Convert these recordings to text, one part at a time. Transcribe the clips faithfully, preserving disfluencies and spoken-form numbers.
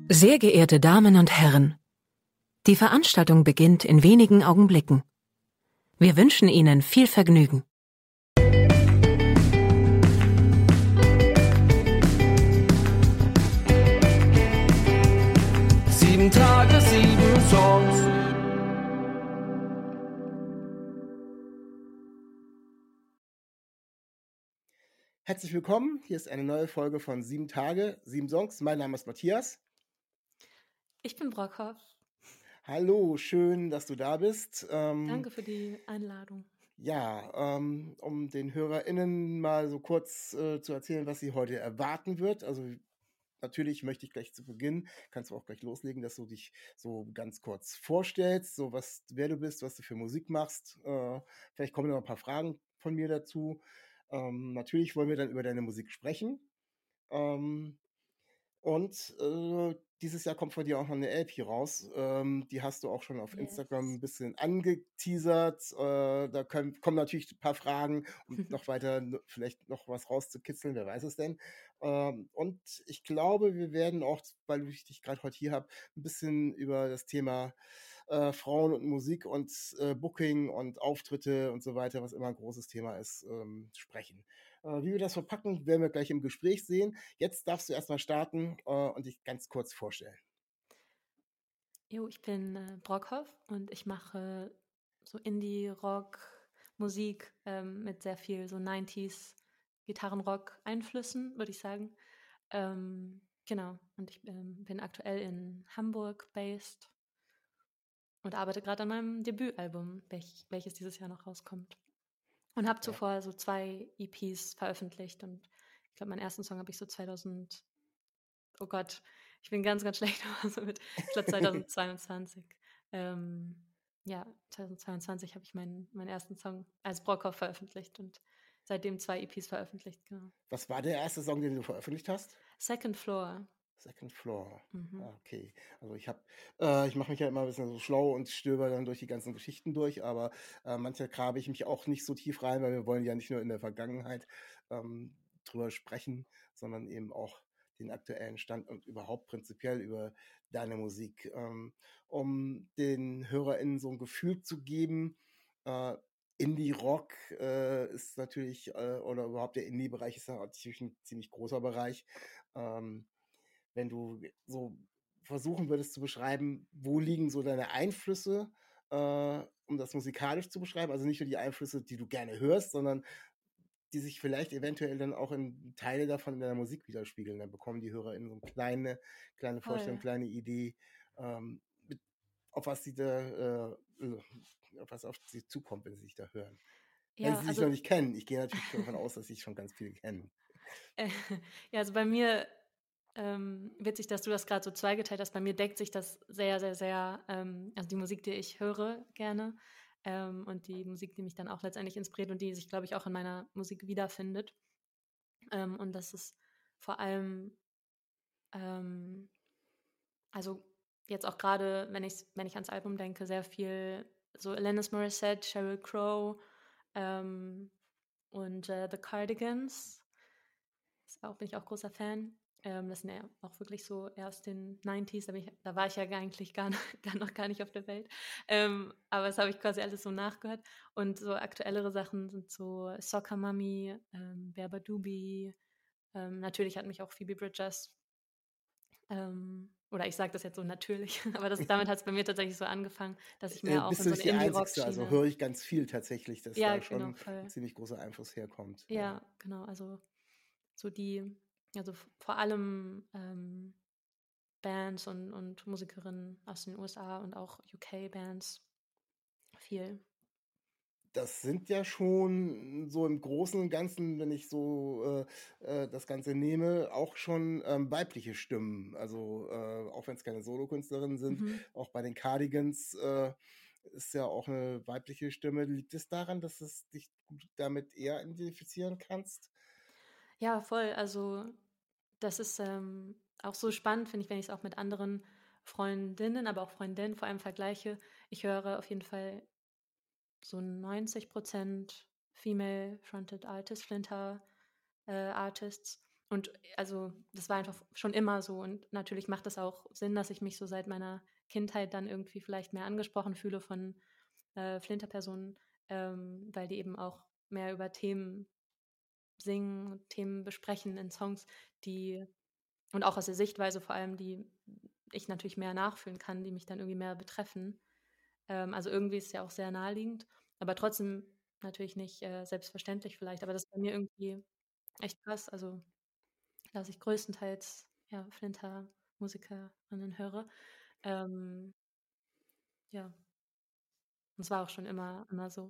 Sehr geehrte Damen und Herren, die Veranstaltung beginnt in wenigen Augenblicken. Wir wünschen Ihnen viel Vergnügen. Sieben Tage, sieben Songs. Herzlich willkommen, hier ist eine neue Folge von Sieben Tage, sieben Songs. Mein Name ist Matthias. Ich bin Brockhoff. Hallo, schön, dass du da bist. Ähm, Danke für die Einladung. Ja, ähm, um den HörerInnen mal so kurz äh, zu erzählen, was sie heute erwarten wird. Also natürlich möchte ich gleich zu Beginn, kannst du auch gleich loslegen, dass du dich so ganz kurz vorstellst, so was, wer du bist, was du für Musik machst. Äh, vielleicht kommen noch ein paar Fragen von mir dazu. Ähm, natürlich wollen wir dann über deine Musik sprechen. Ähm, und äh, dieses Jahr kommt von dir auch noch eine L P raus. Ähm, die hast du auch schon auf Yes. Instagram ein bisschen angeteasert. Äh, da können, kommen natürlich ein paar Fragen, um noch weiter n- vielleicht noch was rauszukitzeln, wer weiß es denn. Ähm, und ich glaube, wir werden auch, weil ich dich gerade heute hier habe, ein bisschen über das Thema äh, Frauen und Musik und äh, Booking und Auftritte und so weiter, was immer ein großes Thema ist, ähm, sprechen. Äh, wie wir das verpacken, werden wir gleich im Gespräch sehen. Jetzt darfst du erstmal starten äh, und dich ganz kurz vorstellen. Jo, ich bin äh, Brockhoff und ich mache so Indie-Rock, Musik ähm, mit sehr viel so neunziger Gitarrenrock-Einflüssen, würde ich sagen. Ähm, genau, und ich ähm, bin aktuell in Hamburg based und arbeite gerade an meinem Debütalbum, welch, welches dieses Jahr noch rauskommt. Und habe Ja. zuvor so zwei E Ps veröffentlicht und ich glaube, meinen ersten Song habe ich so zweitausend, oh Gott, ich bin ganz, ganz schlecht, also mit, ich glaube zweitausendzweiundzwanzig. Ähm, ja, zweitausendzweiundzwanzig habe ich meinen, meinen ersten Song als Brockhoff veröffentlicht und seitdem zwei E Ps veröffentlicht, genau. Was war der erste Song, den du veröffentlicht hast? Second Floor. Second Floor. Mhm. Ah, okay. Also ich habe, äh, ich mache mich ja immer ein bisschen so schlau und stöber dann durch die ganzen Geschichten durch, aber äh, manchmal grabe ich mich auch nicht so tief rein, weil wir wollen ja nicht nur in der Vergangenheit ähm, drüber sprechen, sondern eben auch den aktuellen Stand und überhaupt prinzipiell über deine Musik. Ähm, um den HörerInnen so ein Gefühl zu geben, äh, Indie-Rock äh, ist natürlich, äh, oder überhaupt der Indie-Bereich ist ja natürlich ein ziemlich großer Bereich. Ähm, wenn du so versuchen würdest zu beschreiben, wo liegen so deine Einflüsse, äh, um das musikalisch zu beschreiben, also nicht nur die Einflüsse, die du gerne hörst, sondern die sich vielleicht eventuell dann auch in Teile davon in deiner Musik widerspiegeln. Dann bekommen die HörerInnen so eine kleine, kleine Vorstellung, Voll. kleine Idee, ähm, mit, auf was sie da, äh, auf was auf sie zukommt, wenn sie sich da hören. Wenn Ja, sie sich also noch nicht kennen. Ich gehe natürlich davon aus, dass sich schon ganz viele kennen. Äh, ja, also bei mir, ähm, witzig, dass du das gerade so zweigeteilt hast. Bei mir deckt sich das sehr, sehr, sehr, ähm, also die Musik, die ich höre gerne ähm, und die Musik, die mich dann auch letztendlich inspiriert und die sich, glaube ich, auch in meiner Musik wiederfindet. Ähm, und das ist vor allem, ähm, also jetzt auch gerade, wenn ich, wenn ich ans Album denke, sehr viel so Alanis Morissette, Sheryl Crow ähm, und äh, The Cardigans. Das auch, bin ich auch großer Fan. Ähm, das sind ja auch wirklich so erst den neunziger, da, bin ich, da war ich ja gar eigentlich gar, gar noch gar nicht auf der Welt. Ähm, aber das habe ich quasi alles so nachgehört. Und so aktuellere Sachen sind so Soccer Mommy, ähm, Berber Dubi. Ähm, natürlich hat mich auch Phoebe Bridgers, ähm, oder ich sage das jetzt so natürlich, aber das, damit hat es bei mir tatsächlich so angefangen, dass ich Äh, mehr auch bist in du so eine nicht die Einzigste, also höre Indie-Rock-Schiene. ich ganz viel tatsächlich, dass Ja, da genau, schon ein voll. ziemlich großer Einfluss herkommt. Ja. Ja, genau. Also so die, also f- vor allem ähm, Bands und, und Musikerinnen aus den U S A und auch U K-Bands viel. Das sind ja schon so im Großen und Ganzen, wenn ich so äh, äh, das Ganze nehme, auch schon ähm, weibliche Stimmen. Also äh, auch wenn es keine Solokünstlerinnen sind, Mhm. auch bei den Cardigans äh, ist ja auch eine weibliche Stimme. Liegt es daran, dass es dich gut damit eher identifizieren kannst? Ja, voll. Also das ist ähm, auch so spannend, finde ich, wenn ich es auch mit anderen Freundinnen, aber auch Freundinnen vor allem vergleiche. Ich höre auf jeden Fall so neunzig Prozent Female-Fronted Artists, Flinter äh, Artists und also das war einfach schon immer so und natürlich macht es auch Sinn, dass ich mich so seit meiner Kindheit dann irgendwie vielleicht mehr angesprochen fühle von äh, Flinterpersonen, ähm, weil die eben auch mehr über Themen singen und Themen besprechen in Songs, die und auch aus der Sichtweise vor allem, die ich natürlich mehr nachfühlen kann, die mich dann irgendwie mehr betreffen. Ähm, also irgendwie ist es ja auch sehr naheliegend, aber trotzdem natürlich nicht äh, selbstverständlich vielleicht. Aber das ist bei mir irgendwie echt krass. Also, dass ich größtenteils ja, Flinter-Musikerinnen höre. Ähm, ja, und es war auch schon immer, immer so.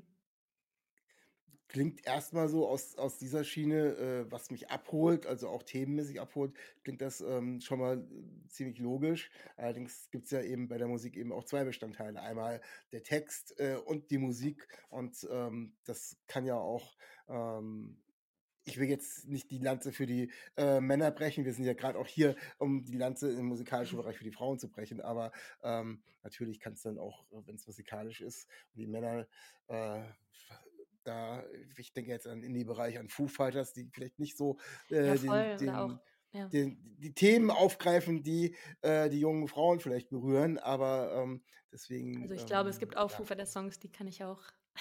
Klingt erstmal so aus, aus dieser Schiene, äh, was mich abholt, also auch themenmäßig abholt, klingt das ähm, schon mal äh, ziemlich logisch. Allerdings gibt es ja eben bei der Musik eben auch zwei Bestandteile. Einmal der Text äh, und die Musik. Und ähm, das kann ja auch, ähm, ich will jetzt nicht die Lanze für die äh, Männer brechen. Wir sind ja gerade auch hier, um die Lanze im musikalischen Bereich für die Frauen zu brechen. Aber ähm, natürlich kann es dann auch, wenn es musikalisch ist, und die Männer äh, da, ich denke jetzt an Indie-Bereich, an Foo Fighters, die vielleicht nicht so Ja, äh, den, voll. Oder auch, den, ja. den, die Themen aufgreifen, die äh, die jungen Frauen vielleicht berühren, aber ähm, deswegen, Also ich glaube, es ähm, gibt auch Foo ja, Fighters Songs, die kann ich auch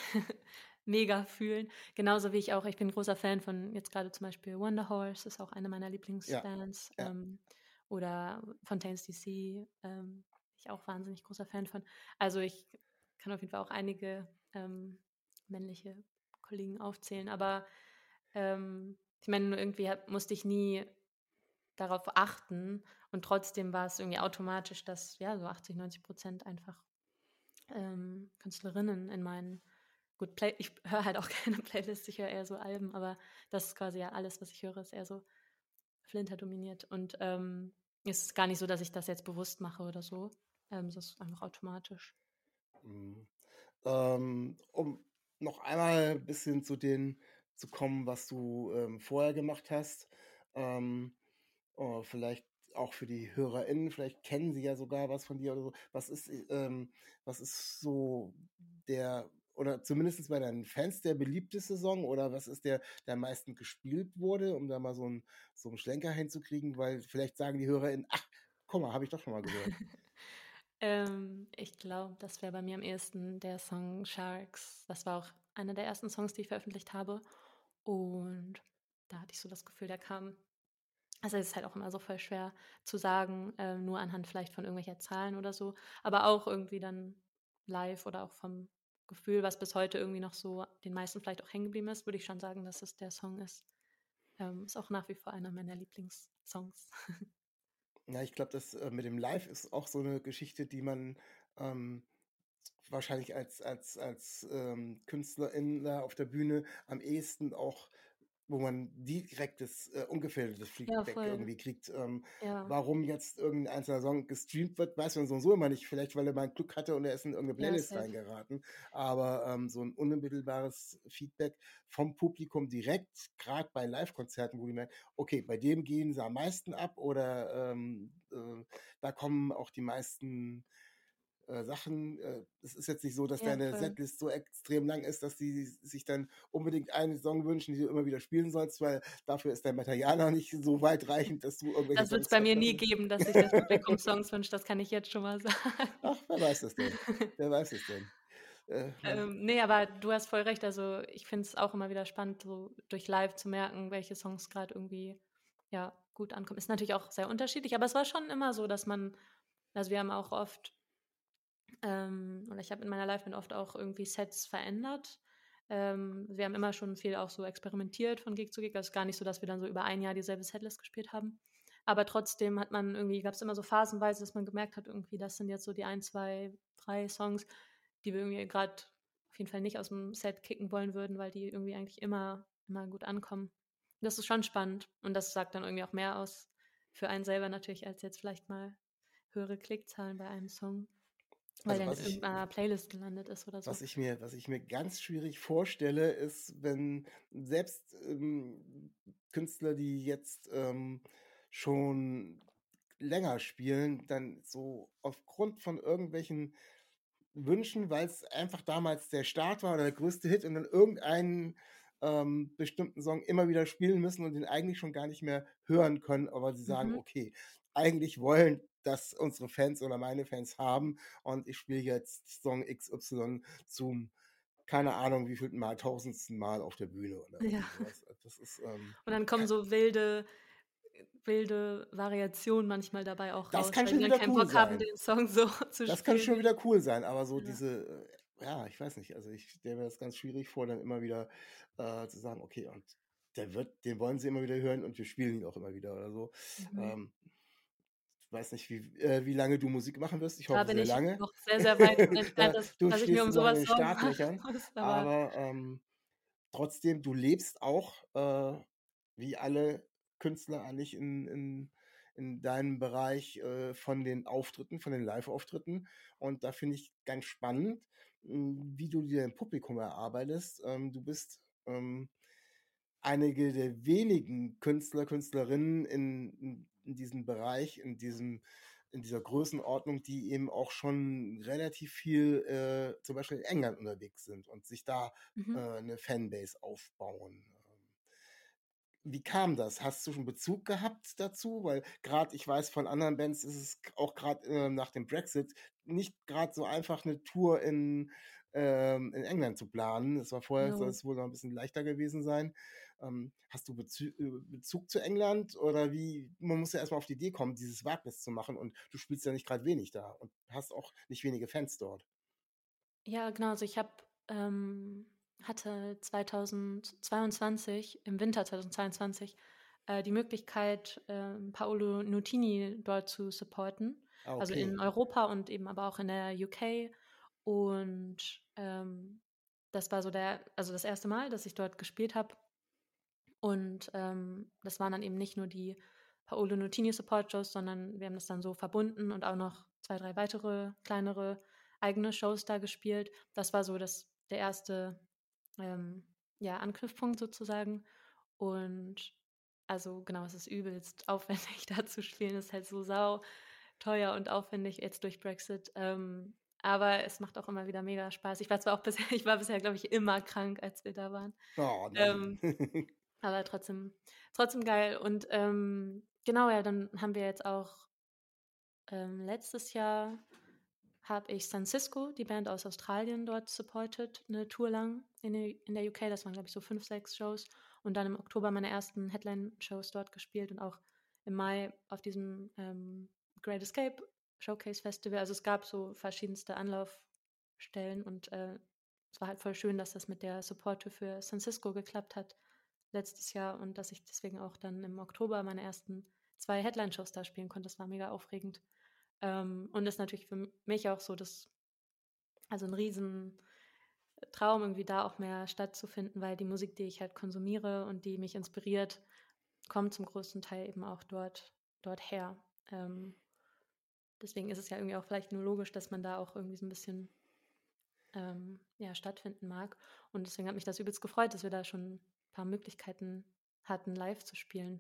mega fühlen. Genauso wie ich auch, ich bin großer Fan von jetzt gerade zum Beispiel Wonder Horse, ist auch eine meiner ja, Lieblingsbands. ja. Ähm, oder Fontaines D C, ähm, bin ich auch wahnsinnig großer Fan von. Also ich kann auf jeden Fall auch einige ähm, männliche Kollegen aufzählen, aber ähm, ich meine, nur irgendwie hab, musste ich nie darauf achten und trotzdem war es irgendwie automatisch, dass ja so achtzig, neunzig Prozent einfach ähm, Künstlerinnen in meinen gut, Play ich höre halt auch keine Playlists, ich höre eher so Alben, aber das ist quasi ja alles, was ich höre, ist eher so Flinter dominiert und ähm, es ist gar nicht so, dass ich das jetzt bewusst mache oder so. Ähm, das ist einfach automatisch. Mhm. Ähm, um noch einmal ein bisschen zu den zu kommen, was du ähm, vorher gemacht hast. Ähm, oh, vielleicht auch für die HörerInnen, vielleicht kennen sie ja sogar was von dir oder so. Was ist, ähm, was ist so der, oder zumindest bei deinen Fans der beliebteste Song oder was ist der, der am meisten gespielt wurde, um da mal so einen so einen Schlenker hinzukriegen, weil vielleicht sagen die HörerInnen, ach, guck mal, habe ich doch schon mal gehört. Ähm, ich glaube, das wäre bei mir am ehesten der Song Sharks. Das war auch einer der ersten Songs, die ich veröffentlicht habe. Und da hatte ich so das Gefühl, der kam. Also es ist halt auch immer so voll schwer zu sagen, ähm, nur anhand vielleicht von irgendwelcher Zahlen oder so, aber auch irgendwie dann live oder auch vom Gefühl, was bis heute irgendwie noch so den meisten vielleicht auch hängen geblieben ist, würde ich schon sagen, dass es der Song ist. Ähm, ist auch nach wie vor einer meiner Lieblingssongs. Ja, ich glaube, das äh, mit dem Live ist auch so eine Geschichte, die man ähm, wahrscheinlich als, als, als ähm, Künstlerin da auf der Bühne am ehesten auch, wo man direktes, äh, ungefiltertes Ja, Feedback voll. irgendwie kriegt. Ähm, Ja, warum jetzt irgendein einzelner Song gestreamt wird, weiß man so und so immer nicht. Vielleicht, weil er mal Glück hatte und er ist in irgendeine ja, Playlist safe. reingeraten. Aber ähm, so ein unmittelbares Feedback vom Publikum direkt, gerade bei Live-Konzerten, wo die merken, okay, bei dem gehen sie am meisten ab oder ähm, äh, da kommen auch die meisten äh, Sachen. Äh, es ist jetzt nicht so, dass Ja, deine voll. Setlist so extrem lang ist, dass die sich dann unbedingt einen Song wünschen, die du immer wieder spielen sollst, weil dafür ist dein Material noch nicht so weitreichend, dass du irgendwelche Das wird es Songs bei mir nie veröffentlichen. geben, dass sich das Publikum Songs wünscht, das kann ich jetzt schon mal sagen. Ach, wer weiß es denn? Wer weiß es denn? Äh, man, Ähm, ne, aber du hast voll recht. Also, ich finde es auch immer wieder spannend, so durch live zu merken, welche Songs gerade irgendwie, ja, gut ankommen. Ist natürlich auch sehr unterschiedlich, aber es war schon immer so, dass man also, wir haben auch oft ähm, oder ich habe in meiner Liveband oft auch irgendwie Sets verändert. Ähm, wir haben immer schon viel auch so experimentiert von Gig zu Gig. Also, gar nicht so, dass wir dann so über ein Jahr dieselbe Setlist gespielt haben. Aber trotzdem hat man irgendwie gab's immer so phasenweise, dass man gemerkt hat, irgendwie, das sind jetzt so die ein, zwei, drei Songs, die wir irgendwie gerade auf jeden Fall nicht aus dem Set kicken wollen würden, weil die irgendwie eigentlich immer immer gut ankommen. Das ist schon spannend und das sagt dann irgendwie auch mehr aus für einen selber natürlich als jetzt vielleicht mal höhere Klickzahlen bei einem Song, weil also der in was ich, irgendeiner Playlist gelandet ist oder so. was ich mir, was ich mir ganz schwierig vorstelle, ist, wenn selbst ähm, Künstler, die jetzt ähm, schon länger spielen, dann so aufgrund von irgendwelchen Wünschen, weil es einfach damals der Start war oder der größte Hit und dann irgendein ähm, bestimmten Song immer wieder spielen müssen und den eigentlich schon gar nicht mehr hören können, aber sie sagen, Mhm. okay, eigentlich wollen das unsere Fans oder meine Fans haben und ich spiele jetzt Song X Y zum, keine Ahnung, wievielten Mal, tausendsten Mal auf der Bühne oder Ja. irgendwie sowas. Das ist, ähm, Und dann kommen so wilde wilde Variationen manchmal dabei auch das raus, kann weil die schon dann wieder keinen cool Bock haben, sein. den Song so zu Das kann schon spielen. wieder cool sein, aber so Ja. diese, äh, ja, ich weiß nicht, also ich stelle mir das ganz schwierig vor, dann immer wieder äh, zu sagen, okay, und der wird, den wollen sie immer wieder hören und wir spielen ihn auch immer wieder oder so. Mhm. Ähm, ich weiß nicht, wie, äh, wie lange du Musik machen wirst. Ich Da hoffe bin sehr ich lange. noch sehr, sehr weit von entfernt, Da, dass du dass ich mir stehst um noch in sowas den Sorgen machen Startlöchern, muss, aber aber ähm, trotzdem, du lebst auch, äh, wie alle Künstler eigentlich in, in, in deinem Bereich äh, von den Auftritten, von den Live-Auftritten. Und da finde ich ganz spannend, mh, wie du dir ein Publikum erarbeitest. Ähm, du bist ähm, einige der wenigen Künstler, Künstlerinnen in, in, in diesem Bereich, in diesem in dieser Größenordnung, die eben auch schon relativ viel äh, zum Beispiel in England unterwegs sind und sich da äh, mhm. eine Fanbase aufbauen. Wie kam das? Hast du schon Bezug gehabt dazu? Weil gerade, ich weiß, von anderen Bands ist es auch gerade äh, nach dem Brexit nicht gerade so einfach, eine Tour in, ähm, in England zu planen. Es war vorher, soll Jo. es wohl noch ein bisschen leichter gewesen sein. Ähm, hast du Bezü äh, Bezug zu England oder wie? Man muss ja erstmal auf die Idee kommen, dieses Wagnis zu machen und du spielst ja nicht gerade wenig da und hast auch nicht wenige Fans dort. Ja, genau. Also ich habe ähm, hatte zweitausendzweiundzwanzig, im Winter zweitausendzweiundzwanzig, äh, die Möglichkeit, ähm, Paolo Nutini dort zu supporten. Ah, Also okay. in Europa und eben aber auch in der U K. Und ähm, das war so der, also das erste Mal, dass ich dort gespielt habe. Und ähm, das waren dann eben nicht nur die Paolo Nutini Support Shows, sondern wir haben das dann so verbunden und auch noch zwei, drei weitere kleinere eigene Shows da gespielt. Das war so das, der erste ähm, ja, Anknüpfpunkt sozusagen. Und also genau, es ist übelst aufwendig da zu spielen. Es ist halt so sau teuer und aufwendig jetzt durch Brexit. Ähm, aber es macht auch immer wieder mega Spaß. Ich war zwar auch bisher, ich war bisher, glaube ich, immer krank, als wir da waren. Oh, na dann. Ähm, aber trotzdem, trotzdem geil. Und ähm, genau, ja, dann haben wir jetzt auch ähm, letztes Jahr habe ich San Cisco, die Band aus Australien, dort supported, eine Tour lang in, der- in der U K. Das waren, glaube ich, so fünf, sechs Shows. Und dann im Oktober meine ersten Headline-Shows dort gespielt und auch im Mai auf diesem ähm, Great Escape Showcase Festival. Also es gab so verschiedenste Anlaufstellen und äh, es war halt voll schön, dass das mit der Support für San Cisco geklappt hat letztes Jahr und dass ich deswegen auch dann im Oktober meine ersten zwei Headline-Shows da spielen konnte. Das war mega aufregend. Ähm, und ist natürlich für mich auch so, dass, also ein riesen Traum, irgendwie da auch mehr stattzufinden, weil die Musik, die ich halt konsumiere und die mich inspiriert, kommt zum größten Teil eben auch dort, dort her. Ähm, deswegen ist es ja irgendwie auch vielleicht nur logisch, dass man da auch irgendwie so ein bisschen ähm, ja, stattfinden mag. Und deswegen hat mich das übelst gefreut, dass wir da schon ein paar Möglichkeiten hatten, live zu spielen.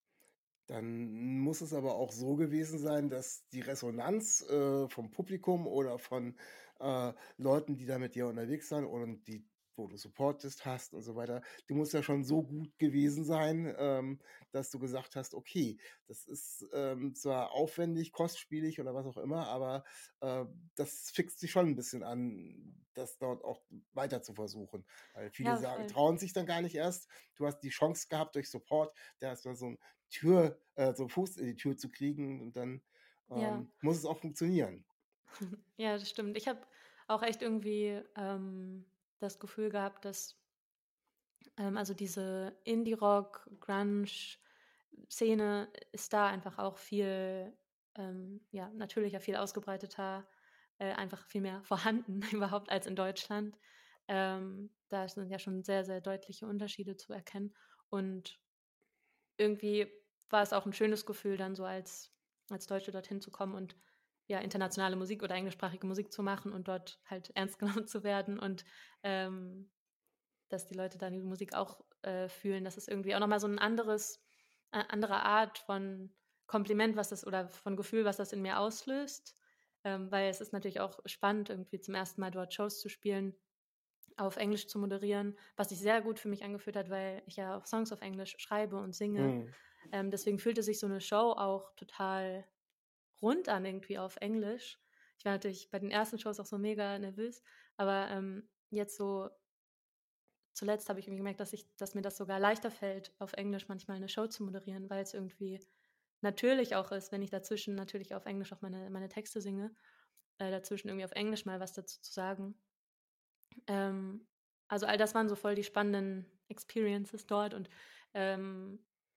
Dann muss es aber auch so gewesen sein, dass die Resonanz äh, vom Publikum oder von äh, Leuten, die da mit dir unterwegs sind und die, wo du supportest hast und so weiter, die muss ja schon so gut gewesen sein, ähm, dass du gesagt hast, okay, das ist ähm, zwar aufwendig, kostspielig oder was auch immer, aber äh, das fixt sich schon ein bisschen an, das dort auch weiter zu versuchen. Weil viele Ja, sagen, voll. trauen sich dann gar nicht erst. Du hast die Chance gehabt durch Support, da ist mal so ein Tür, äh, so Fuß in die Tür zu kriegen und dann Ja, ähm, muss es auch funktionieren. ja, das stimmt. Ich habe auch echt irgendwie ähm, das Gefühl gehabt, dass ähm, also diese Indie-Rock, Grunge-Szene ist da einfach auch viel, ähm, ja, natürlicher, viel ausgebreiteter, äh, einfach viel mehr vorhanden überhaupt als in Deutschland. Ähm, da sind ja schon sehr, sehr deutliche Unterschiede zu erkennen. Und irgendwie war es auch ein schönes Gefühl, dann so als, als Deutsche dorthin zu kommen und ja, internationale Musik oder englischsprachige Musik zu machen und dort halt ernst genommen zu werden und ähm, dass die Leute dann die Musik auch äh, fühlen. Das ist irgendwie auch nochmal so ein anderes, äh, andere Art von Kompliment, was das oder von Gefühl, was das in mir auslöst. Ähm, weil es ist natürlich auch spannend, irgendwie zum ersten Mal dort Shows zu spielen auf Englisch zu moderieren, was sich sehr gut für mich angefühlt hat, weil ich ja auch Songs auf Englisch schreibe und singe. Mhm. Ähm, deswegen fühlte sich so eine Show auch total rund an irgendwie auf Englisch. Ich war natürlich bei den ersten Shows auch so mega nervös, aber ähm, jetzt so zuletzt habe ich irgendwie gemerkt, dass ich, dass mir das sogar leichter fällt, auf Englisch manchmal eine Show zu moderieren, weil es irgendwie natürlich auch ist, wenn ich dazwischen natürlich auf Englisch auch meine, meine Texte singe, äh, dazwischen irgendwie auf Englisch mal was dazu zu sagen. Ähm, also all das waren so voll die spannenden Experiences dort und ähm,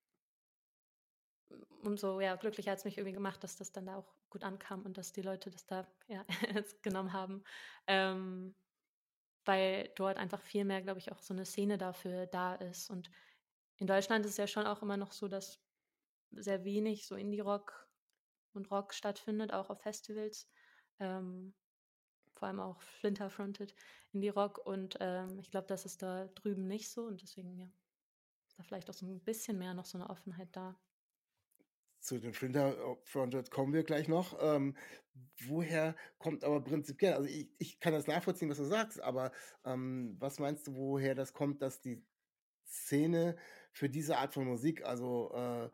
umso ja, glücklicher hat es mich irgendwie gemacht, dass das dann da auch gut ankam und dass die Leute das da ja, ernst genommen haben. Ähm, weil dort einfach viel mehr, glaube ich, auch so eine Szene dafür da ist. Und in Deutschland ist es ja schon auch immer noch so, dass sehr wenig so Indie-Rock und Rock stattfindet, auch auf Festivals. Ähm, vor allem auch Flinter-fronted Indie-Rock. Und ähm, ich glaube, das ist da drüben nicht so. Und deswegen, ja, ist da vielleicht auch so ein bisschen mehr noch so eine Offenheit da. Zu den Flinter-fronted kommen wir gleich noch. Ähm, woher kommt aber prinzipiell, also ich, ich kann das nachvollziehen, was du sagst, aber ähm, was meinst du, woher das kommt, dass die Szene für diese Art von Musik, also äh,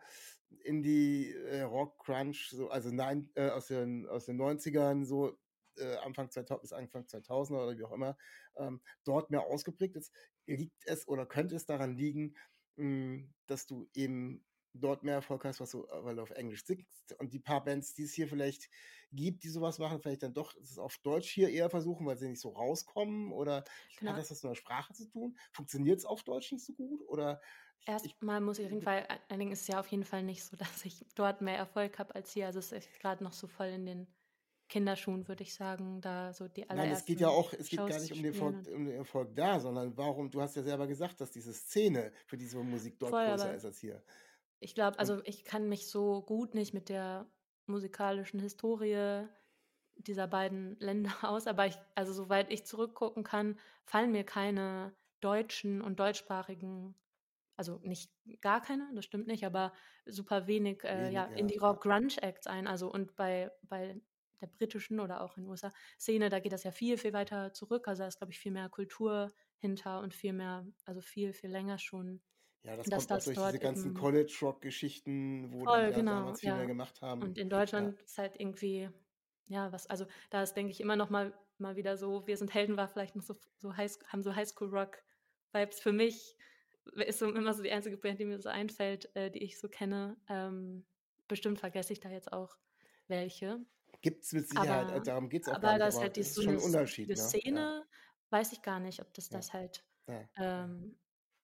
Indie, äh, Rock, Crunch, so, also nein, äh, aus, den, aus den neunzigern, so äh, Anfang zweitausend bis Anfang zweitausender oder wie auch immer, ähm, dort mehr ausgeprägt ist? Liegt es oder könnte es daran liegen, mh, dass du eben dort mehr Erfolg hast, was du, weil du auf Englisch singst und die paar Bands, die es hier vielleicht gibt, die sowas machen, vielleicht dann doch es auf Deutsch hier eher versuchen, weil sie nicht so rauskommen, oder Genau. hat das was mit der Sprache zu tun? Funktioniert es auf Deutsch nicht so gut, oder ich, Erstmal muss ich auf jeden Fall, einigen ist es ja auf jeden Fall nicht so, dass ich dort mehr Erfolg habe als hier. Also es ist gerade noch so voll in den Kinderschuhen, würde ich sagen, da so die nein, es geht ja allerersten auch, es geht gar Shows nicht zu um den spielen. Erfolg, Und um den Erfolg da, sondern warum, du hast ja selber gesagt, dass diese Szene für diese Musik dort voll, größer aber ist als hier. ich glaube, Und also ich kann mich so gut nicht mit der musikalischen Historie dieser beiden Länder aus, aber ich, also soweit ich zurückgucken kann, fallen mir keine deutschen und deutschsprachigen, also nicht gar keine, das stimmt nicht, aber super wenig, äh, ja, wenig, ja, ja. Indie-Rock-Grunge-Acts ein. Also und bei, bei der britischen oder auch in den U S A-Szene, da geht das ja viel, viel weiter zurück. Also da ist, glaube ich, viel mehr Kultur hinter und viel mehr, also viel, viel länger schon, Ja, das dass kommt auch das durch diese dort ganzen eben College-Rock-Geschichten, wo die voll, da genau, damals viel mehr ja. gemacht haben. Und in Ja, Deutschland ist halt irgendwie, ja, was, also da ist, denke ich, immer noch mal, mal wieder so, Wir sind Helden war vielleicht noch so, so High, haben so Highschool-Rock-Vibes für mich. Ist so immer so die einzige Band, die mir so einfällt, äh, die ich so kenne. Ähm, bestimmt vergesse ich da jetzt auch welche. gibt es mit Sicherheit, äh, Aber, darum geht es auch gar aber nicht, das ist aber halt die, es ist so schon eine, ein Unterschied, die ne? Ja, Szene, weiß ich gar nicht, ob das ja, das halt ja. ähm,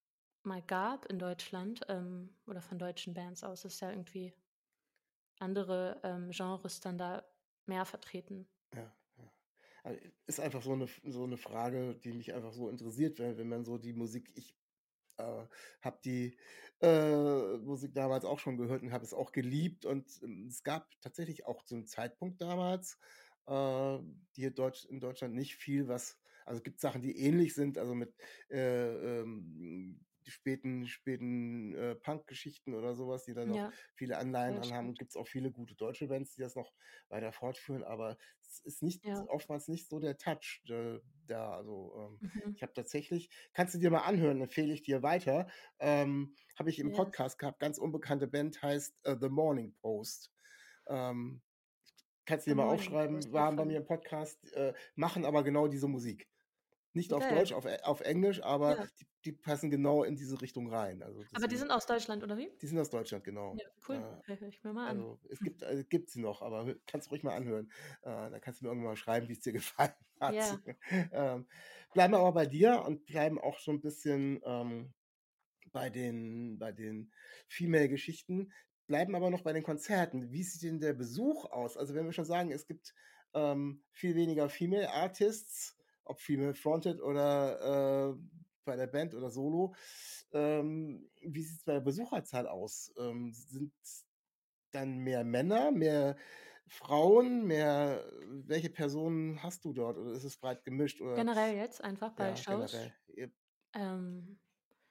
mal gab in Deutschland ähm, oder von deutschen Bands aus. Das ist ja irgendwie andere ähm, Genres dann da mehr vertreten. Ja, ja. Also, ist einfach so eine, so eine Frage, die mich einfach so interessiert, wenn, wenn man so die Musik, ich äh, habe die äh, Musik damals auch schon gehört und habe es auch geliebt, und ähm, es gab tatsächlich auch zum Zeitpunkt damals äh, hier Deutsch, in Deutschland nicht viel, was, also es gibt Sachen, die ähnlich sind, also mit äh, ähm, die späten, späten äh, Punk-Geschichten oder sowas, die dann noch Ja, viele Anleihen voll, dran haben. stimmt. Gibt es auch viele gute deutsche Bands, die das noch weiter fortführen, aber es ist nicht Ja. oftmals nicht so der Touch äh, da. Also ähm, Mhm. ich habe tatsächlich, kannst du dir mal anhören, empfehle ich dir weiter. Ähm, habe ich im Yes. Podcast gehabt, ganz unbekannte Band heißt uh, The Morning Post. Ähm, kannst du The dir mal Morning Post, aufschreiben, waren bei wovon? mir im Podcast, äh, machen aber genau diese Musik. Nicht auf Geil. Deutsch, auf, auf Englisch, aber Ja. die, die passen genau in diese Richtung rein. Also Aber die deswegen, sind aus Deutschland, oder wie? die sind aus Deutschland, genau. Ja, cool. Äh, Hör, hör ich mir mal an. also es gibt, also, gibt sie noch, aber kannst ruhig mal anhören. Äh, da kannst du mir irgendwann mal schreiben, wie es dir gefallen hat. Ja. ähm, bleiben wir aber bei dir und bleiben auch schon ein bisschen ähm, bei den, bei den Female-Geschichten, bleiben aber noch bei den Konzerten. Wie sieht denn der Besuch aus? Also wenn wir schon sagen, es gibt ähm, viel weniger Female Artists, ob Female Fronted oder äh, bei der Band oder Solo, ähm, wie sieht es bei der Besucherzahl aus? Ähm, sind dann mehr Männer, mehr Frauen, mehr, welche Personen hast du dort? Oder ist es breit gemischt? Oder Generell jetzt einfach bei ja, Shows. generell. Ihr- Ähm,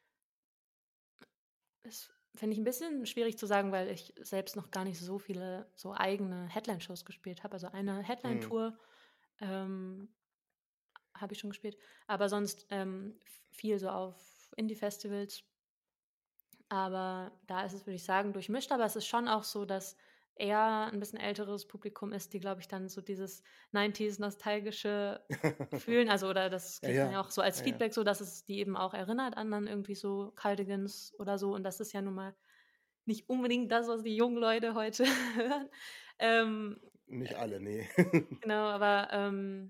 das finde ich ein bisschen schwierig zu sagen, weil ich selbst noch gar nicht so viele so eigene Headline-Shows gespielt habe. Also eine Hm. Headline-Tour ähm, habe ich schon gespielt. Aber sonst ähm, viel so auf Indie-Festivals. Aber da ist es, würde ich sagen, durchmischt. Aber es ist schon auch so, dass eher ein bisschen älteres Publikum ist, die, glaube ich, dann so dieses neunziger-nostalgische fühlen. Also, oder das Ja, kriegt man ja ja, auch so als ja, ja. Feedback, so dass es die eben auch erinnert an dann irgendwie so Cardigans oder so. Und das ist ja nun mal nicht unbedingt das, was die jungen Leute heute hören. Ähm, Nicht alle, nee. genau, aber ähm,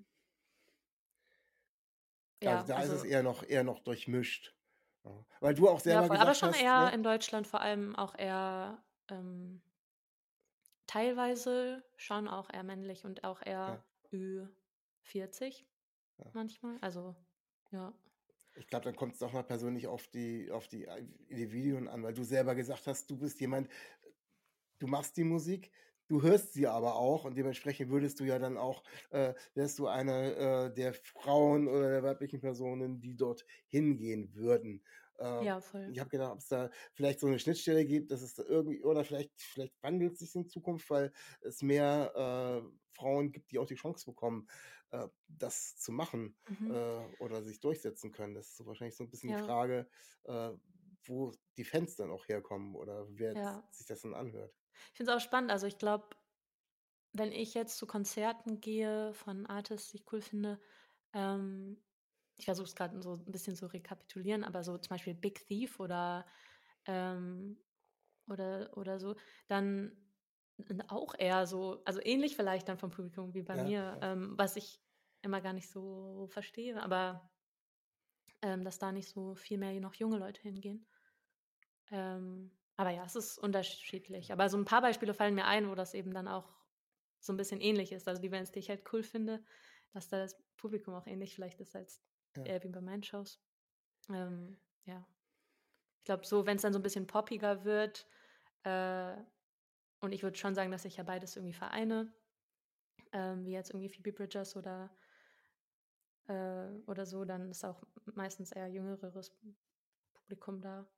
Also ja, da ist es also eher noch, eher noch durchmischt. Ja. Weil du auch ja, selber voll. Aber gesagt schon hast, eher ne? in Deutschland vor allem auch eher ähm, teilweise schon auch eher männlich und auch Ja, eher Ü vierzig ja. manchmal. Also, ja. Ich glaube, dann kommt es doch mal persönlich auf die, auf die Individuen an, weil du selber gesagt hast, du bist jemand, du machst die Musik, du hörst sie aber auch und dementsprechend würdest du ja dann auch, äh, wärst du eine äh, der Frauen oder der weiblichen Personen, die dort hingehen würden. Äh, Ja, voll. ich habe gedacht, ob es da vielleicht so eine Schnittstelle gibt, dass es da irgendwie, oder vielleicht, vielleicht wandelt es sich in Zukunft, weil es mehr äh, Frauen gibt, die auch die Chance bekommen, äh, das zu machen äh, Mhm. oder sich durchsetzen können. Das ist so wahrscheinlich so ein bisschen die Ja, Frage, äh, wo die Fans dann auch herkommen oder wer ja. sich das dann anhört. Ich finde es auch spannend. Also, ich glaube, wenn ich jetzt zu Konzerten gehe von Artists, die ich cool finde, ähm, ich versuche es gerade so ein bisschen zu rekapitulieren, aber so zum Beispiel Big Thief oder ähm, oder, oder so, dann auch eher so, also ähnlich vielleicht dann vom Publikum wie bei Ja, mir, ja. ähm, was ich immer gar nicht so verstehe, aber ähm, dass da nicht so viel mehr noch junge Leute hingehen. Ähm, aber ja, es ist unterschiedlich. Aber so ein paar Beispiele fallen mir ein, wo das eben dann auch so ein bisschen ähnlich ist. Also die Bands, die ich halt cool finde, dass da das Publikum auch ähnlich vielleicht ist als Ja. eher wie bei meinen Shows. Ähm, ja. Ich glaube, so, wenn es dann so ein bisschen poppiger wird, äh, und ich würde schon sagen, dass ich ja beides irgendwie vereine, ähm, wie jetzt irgendwie Phoebe Bridgers oder, äh, oder so, dann ist auch meistens eher jüngeres Publikum da.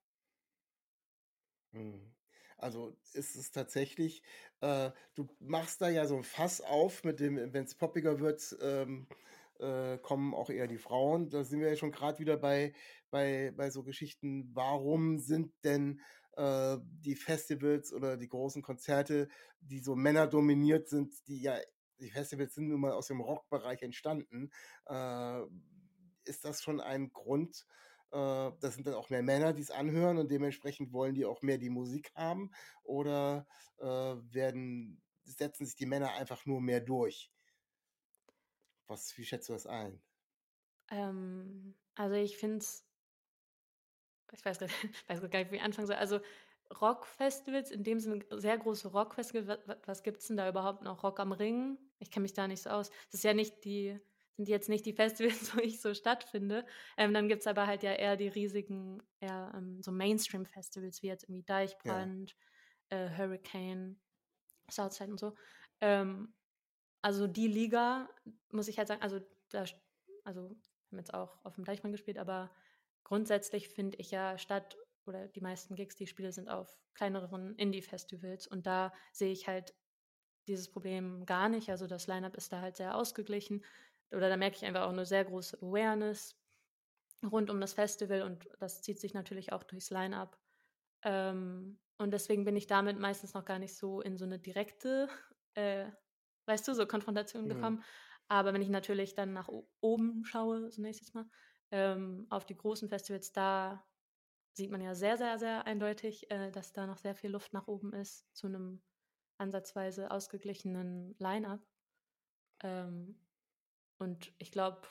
Mhm. Also ist es tatsächlich, äh, du machst da ja so ein Fass auf mit dem, wenn es poppiger wird, ähm, äh, kommen auch eher die Frauen. Da sind wir ja schon gerade wieder bei, bei, bei so Geschichten, warum sind denn äh, die Festivals oder die großen Konzerte, die so männerdominiert sind, die ja, die Festivals sind nun mal aus dem Rockbereich entstanden, äh, ist das schon ein Grund? Äh, das sind dann auch mehr Männer, die es anhören und dementsprechend wollen die auch mehr die Musik haben oder äh, werden, setzen sich die Männer einfach nur mehr durch? Was, wie schätzt du das ein? Ähm, also ich finde es, ich weiß grad weiß grad gar nicht, wie ich anfangen soll. Also Rockfestivals, in dem Sinne sehr große Rockfestivals, wa wa was gibt's denn da überhaupt noch? Rock am Ring? Ich kenne mich da nicht so aus. Das ist ja nicht die sind jetzt nicht die Festivals, wo ich so stattfinde. Ähm, dann gibt's aber halt ja eher die riesigen, eher ähm, so Mainstream-Festivals wie jetzt irgendwie Ja. Deichbrand, äh, Hurricane, Southside und so. Ähm, also die Liga, muss ich halt sagen, also da, also wir haben jetzt auch auf dem Deichmann gespielt, aber grundsätzlich finde ich ja statt oder die meisten Gigs, die ich spiele, sind auf kleineren Indie-Festivals und da sehe ich halt dieses Problem gar nicht. Also das Line-Up ist da halt sehr ausgeglichen oder da merke ich einfach auch eine sehr große Awareness rund um das Festival und das zieht sich natürlich auch durchs Line-Up. Ähm, und deswegen bin ich damit meistens noch gar nicht so in so eine direkte, äh, weißt du, so Konfrontation Mhm. gekommen. Aber wenn ich natürlich dann nach o- oben schaue, so nächstes Mal, ähm, auf die großen Festivals, da sieht man ja sehr, sehr, sehr eindeutig, äh, dass da noch sehr viel Luft nach oben ist zu einem ansatzweise ausgeglichenen Line-Up. Ähm, und ich glaube,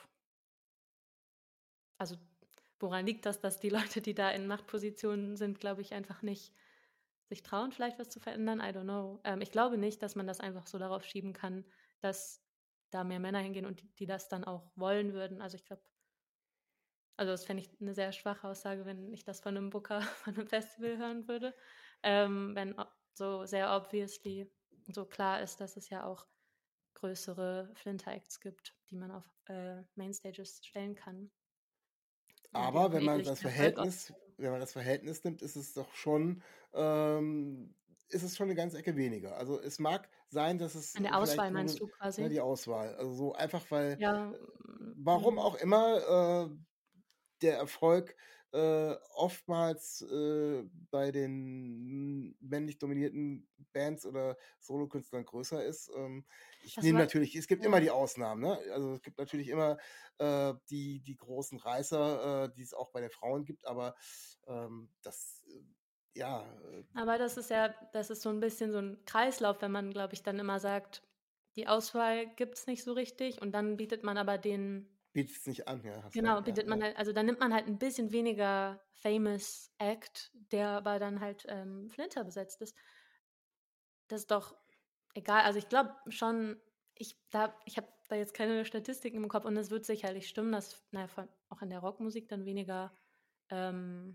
also woran liegt das, dass die Leute, die da in Machtpositionen sind, glaube ich, einfach nicht sich trauen, vielleicht was zu verändern? I don't know. Ähm, ich glaube nicht, dass man das einfach so darauf schieben kann, dass da mehr Männer hingehen und die, die das dann auch wollen würden. Also ich glaube, also das fände ich eine sehr schwache Aussage, wenn ich das von einem Booker von einem Festival hören würde. Ähm, wenn o- so sehr obviously so klar ist, dass es ja auch größere Flinter-Acts gibt, die man auf äh, Mainstages stellen kann, äh, die auch Aber einen wenn man ähnlichen das Erfolg Verhältnis, wenn man das Verhältnis nimmt, ist es doch schon, ähm, ist es schon eine ganze Ecke weniger. Also es mag sein, dass es an der vielleicht Auswahl so, meinst ge- du ne, quasi? die Auswahl, also so einfach, weil Ja, warum Mhm. auch immer äh, der Erfolg äh, oftmals äh, bei den männlich dominierten Bands oder Solokünstlern größer ist. Ähm, ich Das nehme war natürlich, es gibt immer ja. die Ausnahmen, ne? Also es gibt natürlich immer äh, die, die großen Reißer, äh, die es auch bei den Frauen gibt, aber ähm, das, äh, ja, äh, Aber das ist ja das ist so ein bisschen so ein Kreislauf, wenn man, glaube ich, dann immer sagt, die Auswahl gibt's nicht so richtig und dann bietet man aber den bietet es nicht an, ja, hast genau, recht, ja, bietet man ja. halt also dann nimmt man halt ein bisschen weniger famous Act, der aber dann halt, ähm, Flinter besetzt ist. Das ist doch egal. Also, ich glaube schon ich da ich habe da jetzt keine Statistiken im Kopf und es wird sicherlich stimmen, dass, na ja, von auch in der Rockmusik dann weniger, ähm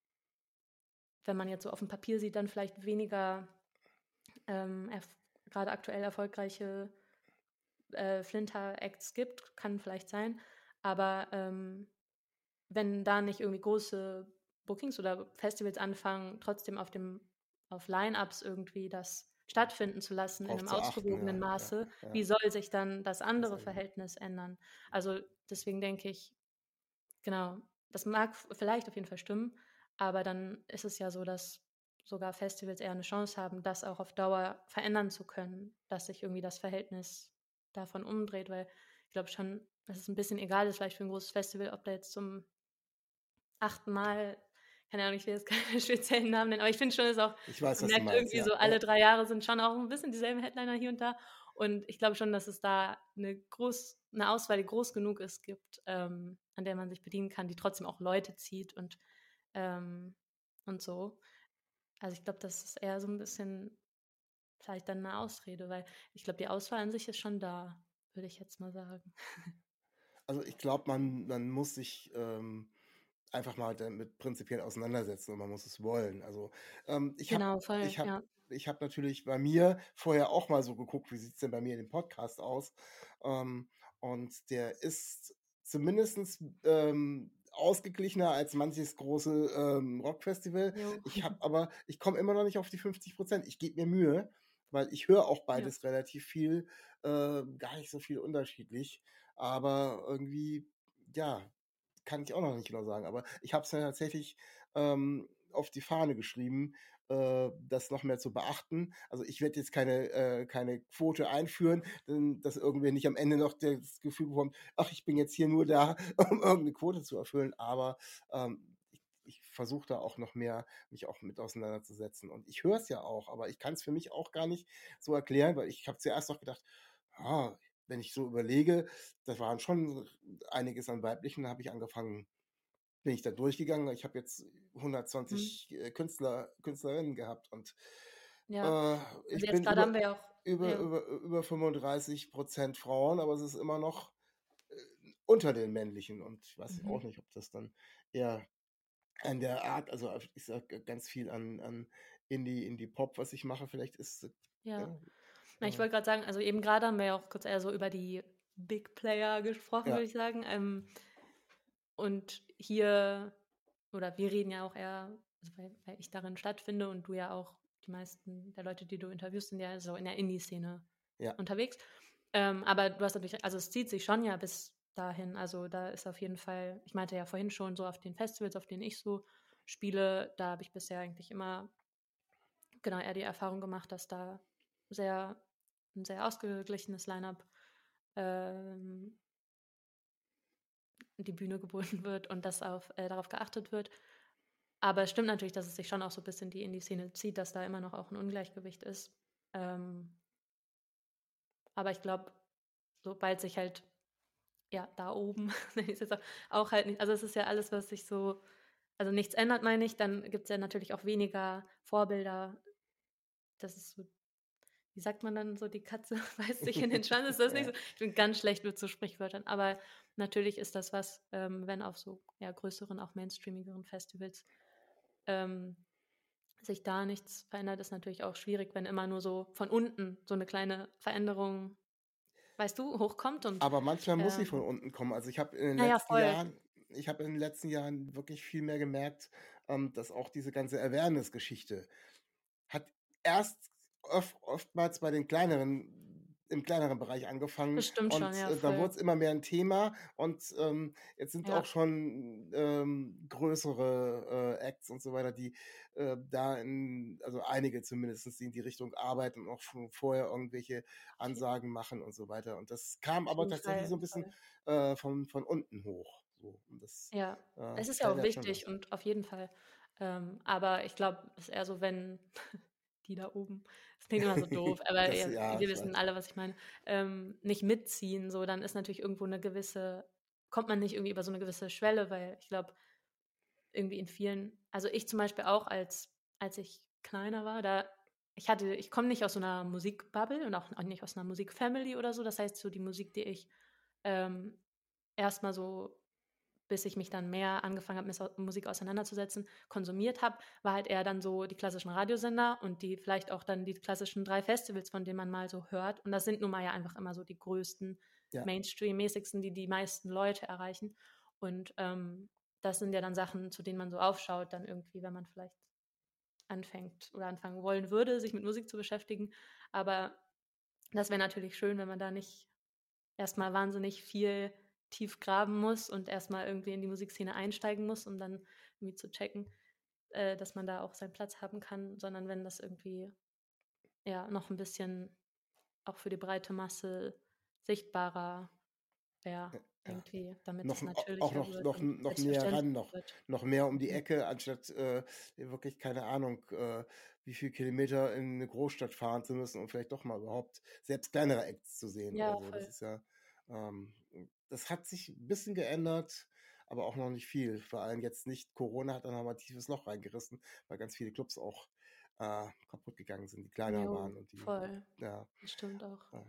wenn man jetzt so aufm Papier sieht, dann vielleicht weniger, ähm, erf grade aktuell erfolgreiche, äh, Flinter-Acts gibt, kann vielleicht sein. Aber, ähm, wenn da nicht irgendwie große Bookings oder Festivals anfangen, trotzdem auf dem auf Line-Ups irgendwie das stattfinden zu lassen in Drauf 'nem zu achten, ausgewogenen ja, ja, Maße, ja. wie soll sich dann das Das andere ändern. Verhältnis ändern? Also, deswegen denke ich genau, das mag v vielleicht auf jeden Fall stimmen, aber dann ist es ja so, dass sogar Festivals eher 'ne Chance haben, das auch auf Dauer verändern zu können, dass sich irgendwie das Verhältnis davon umdreht, weil ich glaube schon, dass es 'n bisschen egal ist vielleicht für 'n großes Festival, ob da jetzt zum achten Mal keine Ahnung, ich will jetzt keine speziellen Namen nennen, aber ich finde schon, ist auch Ich weiß, man was du merkt meinst, irgendwie ja, so, ja. alle drei Jahre sind schon auch 'n bisschen dieselben Headliner hier und da. Und ich glaube schon, dass es da 'ne groß 'ne Auswahl, die groß genug ist, gibt, ähm, an der man sich bedienen kann, die trotzdem auch Leute zieht und ähm, und so. Also, ich glaube, das ist eher so 'n bisschen vielleicht dann 'ne Ausrede, weil ich glaube, die Auswahl an sich ist schon da, würde ich jetzt mal sagen. Also, ich glaube, man man muss sich, ähm, einfach mal damit prinzipiell auseinandersetzen und man muss es wollen. Also, ähm, ich habe Genau, voll, ich habe ja. ich habe natürlich bei mir vorher auch mal so geguckt, wie sieht's denn bei mir in dem Podcast aus? Ähm, und der ist zumindestens, ähm, ausgeglichener als manches große, ähm, Rockfestival. Jo. Ich habe aber ich komme immer noch nicht auf die fünfzig Prozent. Ich gebe mir Mühe, weil ich höre auch Ja. beides relativ viel, äh, gar nicht so viel unterschiedlich, aber irgendwie, ja, kann ich auch noch nicht genau sagen. Aber ich habe es mir tatsächlich, ähm, auf die Fahne geschrieben, äh, das noch mehr zu beachten. Also, ich werde jetzt keine äh, keine Quote einführen, denn dass irgendwer nicht am Ende noch das Gefühl bekommt: „Ach, ich bin jetzt hier nur da, um irgend 'ne Quote zu erfüllen.“ Aber, ähm, ich ich versuche da auch noch mehr mich auch mit auseinanderzusetzen. Und ich höre es ja auch, aber ich kann's für mich auch gar nicht so erklären, weil ich habe zuerst noch gedacht: „Ah, wenn ich so überlege, das waren schon einiges an weiblichen“, habe ich angefangen bin ich da durchgegangen. Ich habe jetzt Mhm. hundertzwanzig, äh, Künstler Künstlerinnen gehabt und, Ja. äh, Also, ich jetzt bin grade über haben wir ja auch über ja. über über fünfunddreißig Prozent Frauen, aber es ist immer noch, äh, unter den männlichen und ich weiß auch Mhm. nicht, ob das dann eher an der Art also, auf ich sage ganz viel an an Indie Indie-Pop, was ich mache. Vielleicht ist, Ja. ja, Na, ich äh wollte grad sagen, also, eben grade haben wir ja auch kurz eher so über die Big Player gesprochen, Ja. würde ich sagen. Ähm, und hier oder wir reden ja auch eher also, weil weil ich darin stattfinde und du ja auch die meisten der Leute, die du interviewst, sind ja so in der Indie-Szene Ja. unterwegs. Ähm, aber du hast natürlich also, es zieht sich schon ja bis dahin. Also, da ist auf jeden Fall ich meinte ja vorhin schon so auf den Festivals, auf denen ich so spiele, da habe ich bisher eigentlich immer genau, eher die Erfahrung gemacht, dass da sehr 'n sehr ausgeglichenes Line-Up, ähm die Bühne geboten wird und dass auf äh, darauf geachtet wird. Aber es stimmt natürlich, dass es sich schon auch so bisschen die Indie-Szene zieht, dass da immer noch auch 'n Ungleichgewicht ist. Ähm aber ich glaube, sobald sich halt ja, da oben, nenne ich's jetzt auch auch halt nicht also, es ist ja alles, was sich so also, nichts ändert, meine ich, dann gibt's ja natürlich auch weniger Vorbilder. Das ist so wie sagt man dann so, die Katze beißt sich in den Schwanz. Ist das nicht so? Ja. Ich bin ganz schlecht mit so Sprichwörtern, aber natürlich ist das was, ähm, wenn auf so, ja, größeren, auch mainstreamigeren Festivals, ähm, sich da nichts verändert, ist natürlich auch schwierig, wenn immer nur so von unten so 'ne kleine Veränderung, weißt du, hochkommt und, Aber manchmal muss sie von ähm unten kommen. Also, ich habe in den Na ja, letzten voll. Jahren ich habe in den letzten Jahren wirklich viel mehr gemerkt, ähm, dass auch diese ganze Awareness-Geschichte hat erst oft oftmals bei den kleineren im kleineren Bereich angefangen Das stimmt schon, und ja, äh, dann wurde voll. es immer mehr ein Thema und ähm, jetzt sind auch Ja, schon ähm, größere äh, Acts und so weiter, die äh, da in, also einige zumindest, die in die Richtung arbeiten und auch schon vorher irgendwelche auf je Ansagen machen und so weiter. Und das kam auf aber jeden tatsächlich so Fall, ein bisschen voll. äh, von, von unten hoch. So. Und das Ja, äh, es ist ja auch verändert schon wichtig was. und auf jeden Fall. Ähm, aber ich glaube, es ist eher so, wenn die da oben, das klingt immer so doof, aber Das, ja, ja, wir ich wissen weiß. alle, was ich meine, ähm, nicht mitziehen, so, dann ist natürlich irgendwo eine gewisse, kommt man nicht irgendwie über so eine gewisse Schwelle, weil ich glaube, irgendwie in vielen, also ich zum Beispiel auch, als, als ich kleiner war, da, ich hatte, ich komme nicht aus so einer Musikbubble und auch, auch nicht aus einer Musikfamily oder so. Das heißt, so die Musik, die ich ähm, erstmal so, bis ich mich dann mehr angefangen habe, mit Sau- Musik auseinanderzusetzen, konsumiert habe, war halt eher dann so die klassischen Radiosender und die vielleicht auch dann die klassischen drei Festivals, von denen man mal so hört. Und das sind nun mal ja einfach immer so die größten, Ja, Mainstream-mäßigsten, die die meisten Leute erreichen. Und ähm, das sind ja dann Sachen, zu denen man so aufschaut, dann irgendwie, wenn man vielleicht anfängt oder anfangen wollen würde, sich mit Musik zu beschäftigen. Aber das wäre natürlich schön, wenn man da nicht erstmal wahnsinnig viel tief graben muss und erstmal irgendwie in die Musikszene einsteigen muss, um dann irgendwie zu checken, äh, dass man da auch seinen Platz haben kann, sondern wenn das irgendwie ja noch ein bisschen auch für die breite Masse sichtbarer wäre, ja. irgendwie, damit Noch es auch natürlicher noch, wird noch, und noch näher ran, selbstverständlicher noch, wird. noch mehr um die Mhm. Ecke, anstatt äh, wirklich, keine Ahnung, äh, wie viel Kilometer in eine Großstadt fahren zu müssen, um vielleicht doch mal überhaupt selbst kleinere Acts zu sehen Ja, oder so. Das voll. ist ja, ähm, das hat sich ein bisschen geändert, aber auch noch nicht viel. Vor allem jetzt nicht, Corona hat dann nochmal ein tiefes Loch reingerissen, weil ganz viele Clubs auch äh, kaputt gegangen sind, die kleiner Jo, waren und die, voll. ja. Das stimmt auch. ja.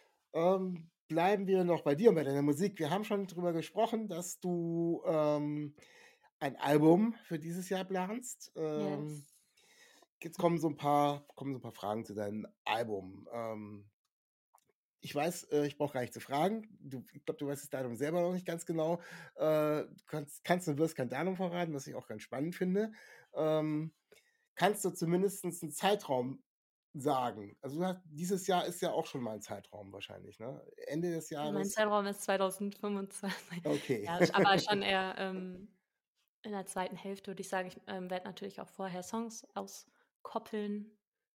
Ähm, bleiben wir noch bei dir und bei deiner Musik. Wir haben schon drüber gesprochen, dass du ähm, ein Album für dieses Jahr planst. Ähm, Yes. jetzt kommen so ein paar, kommen so ein paar Fragen zu deinem Album. Ähm, ich weiß, äh, ich brauche gar nicht zu fragen. Du, ich glaube, du weißt das Datum selber noch nicht ganz genau. Äh, du kannst, kannst und wirst kein Datum verraten, was ich auch ganz spannend finde. Ähm, kannst du zumindest einen Zeitraum sagen? Also du hast, dieses Jahr ist ja auch schon mal ein Zeitraum wahrscheinlich, ne? Ende des Ja, mein Jahres. Zeitraum ist zwanzig fünfundzwanzig. Okay. Ja, aber schon eher ähm, in der zweiten Hälfte, würde ich sagen. Ich ähm, werde natürlich auch vorher Songs auskoppeln.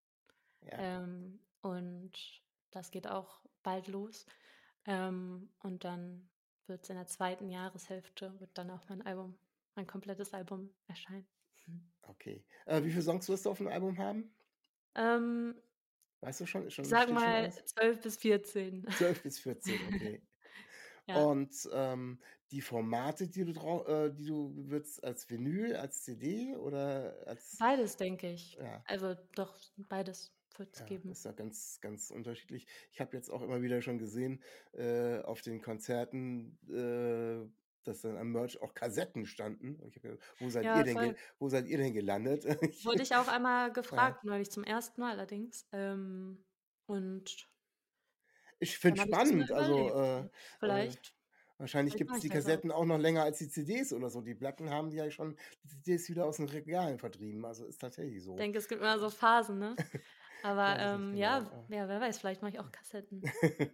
Ja, Ähm, und das geht auch bald los. Ähm, und dann wird es in der zweiten Jahreshälfte, wird dann auch mein Album, mein komplettes Album erscheinen. Hm. okay. Äh, wie viele Songs wirst du auf dem Album haben? Ähm, Weißt du schon? Ist ich schon, sag steht schon mal alles? zwölf bis vierzehn. Zwölf bis vierzehn, okay. Ja, Und ähm, die Formate, die du drau äh, die du würdest als Vinyl, als C D oder als, beides, denke ich. ja, Also doch, beides wird es ja, geben. ist ja ganz, ganz unterschiedlich. Ich habe jetzt auch immer wieder schon gesehen, äh, auf den Konzerten, äh, dass dann am Merch auch Kassetten standen. Ich habe ja, wo seid ihr Ja, denn, ge voll. wo seid ihr denn gelandet? Ich, Wurde ich auch einmal ja. gefragt, neulich zum ersten Mal allerdings. Ähm, und Ich finde dann habe ich das mir spannend. Also überlegt. äh, äh, Vielleicht, wahrscheinlich vielleicht gibt mache es ich die das auch. Kassetten auch noch länger als die C Ds oder so. Die Platten haben die ja schon die C Ds wieder aus den Regalen vertrieben. Also ist tatsächlich Ich so. denke, es gibt immer so Phasen, ne? Ich Aber weiß es nicht ähm, ja, genau. ja, wer weiß, vielleicht mache ich auch Kassetten.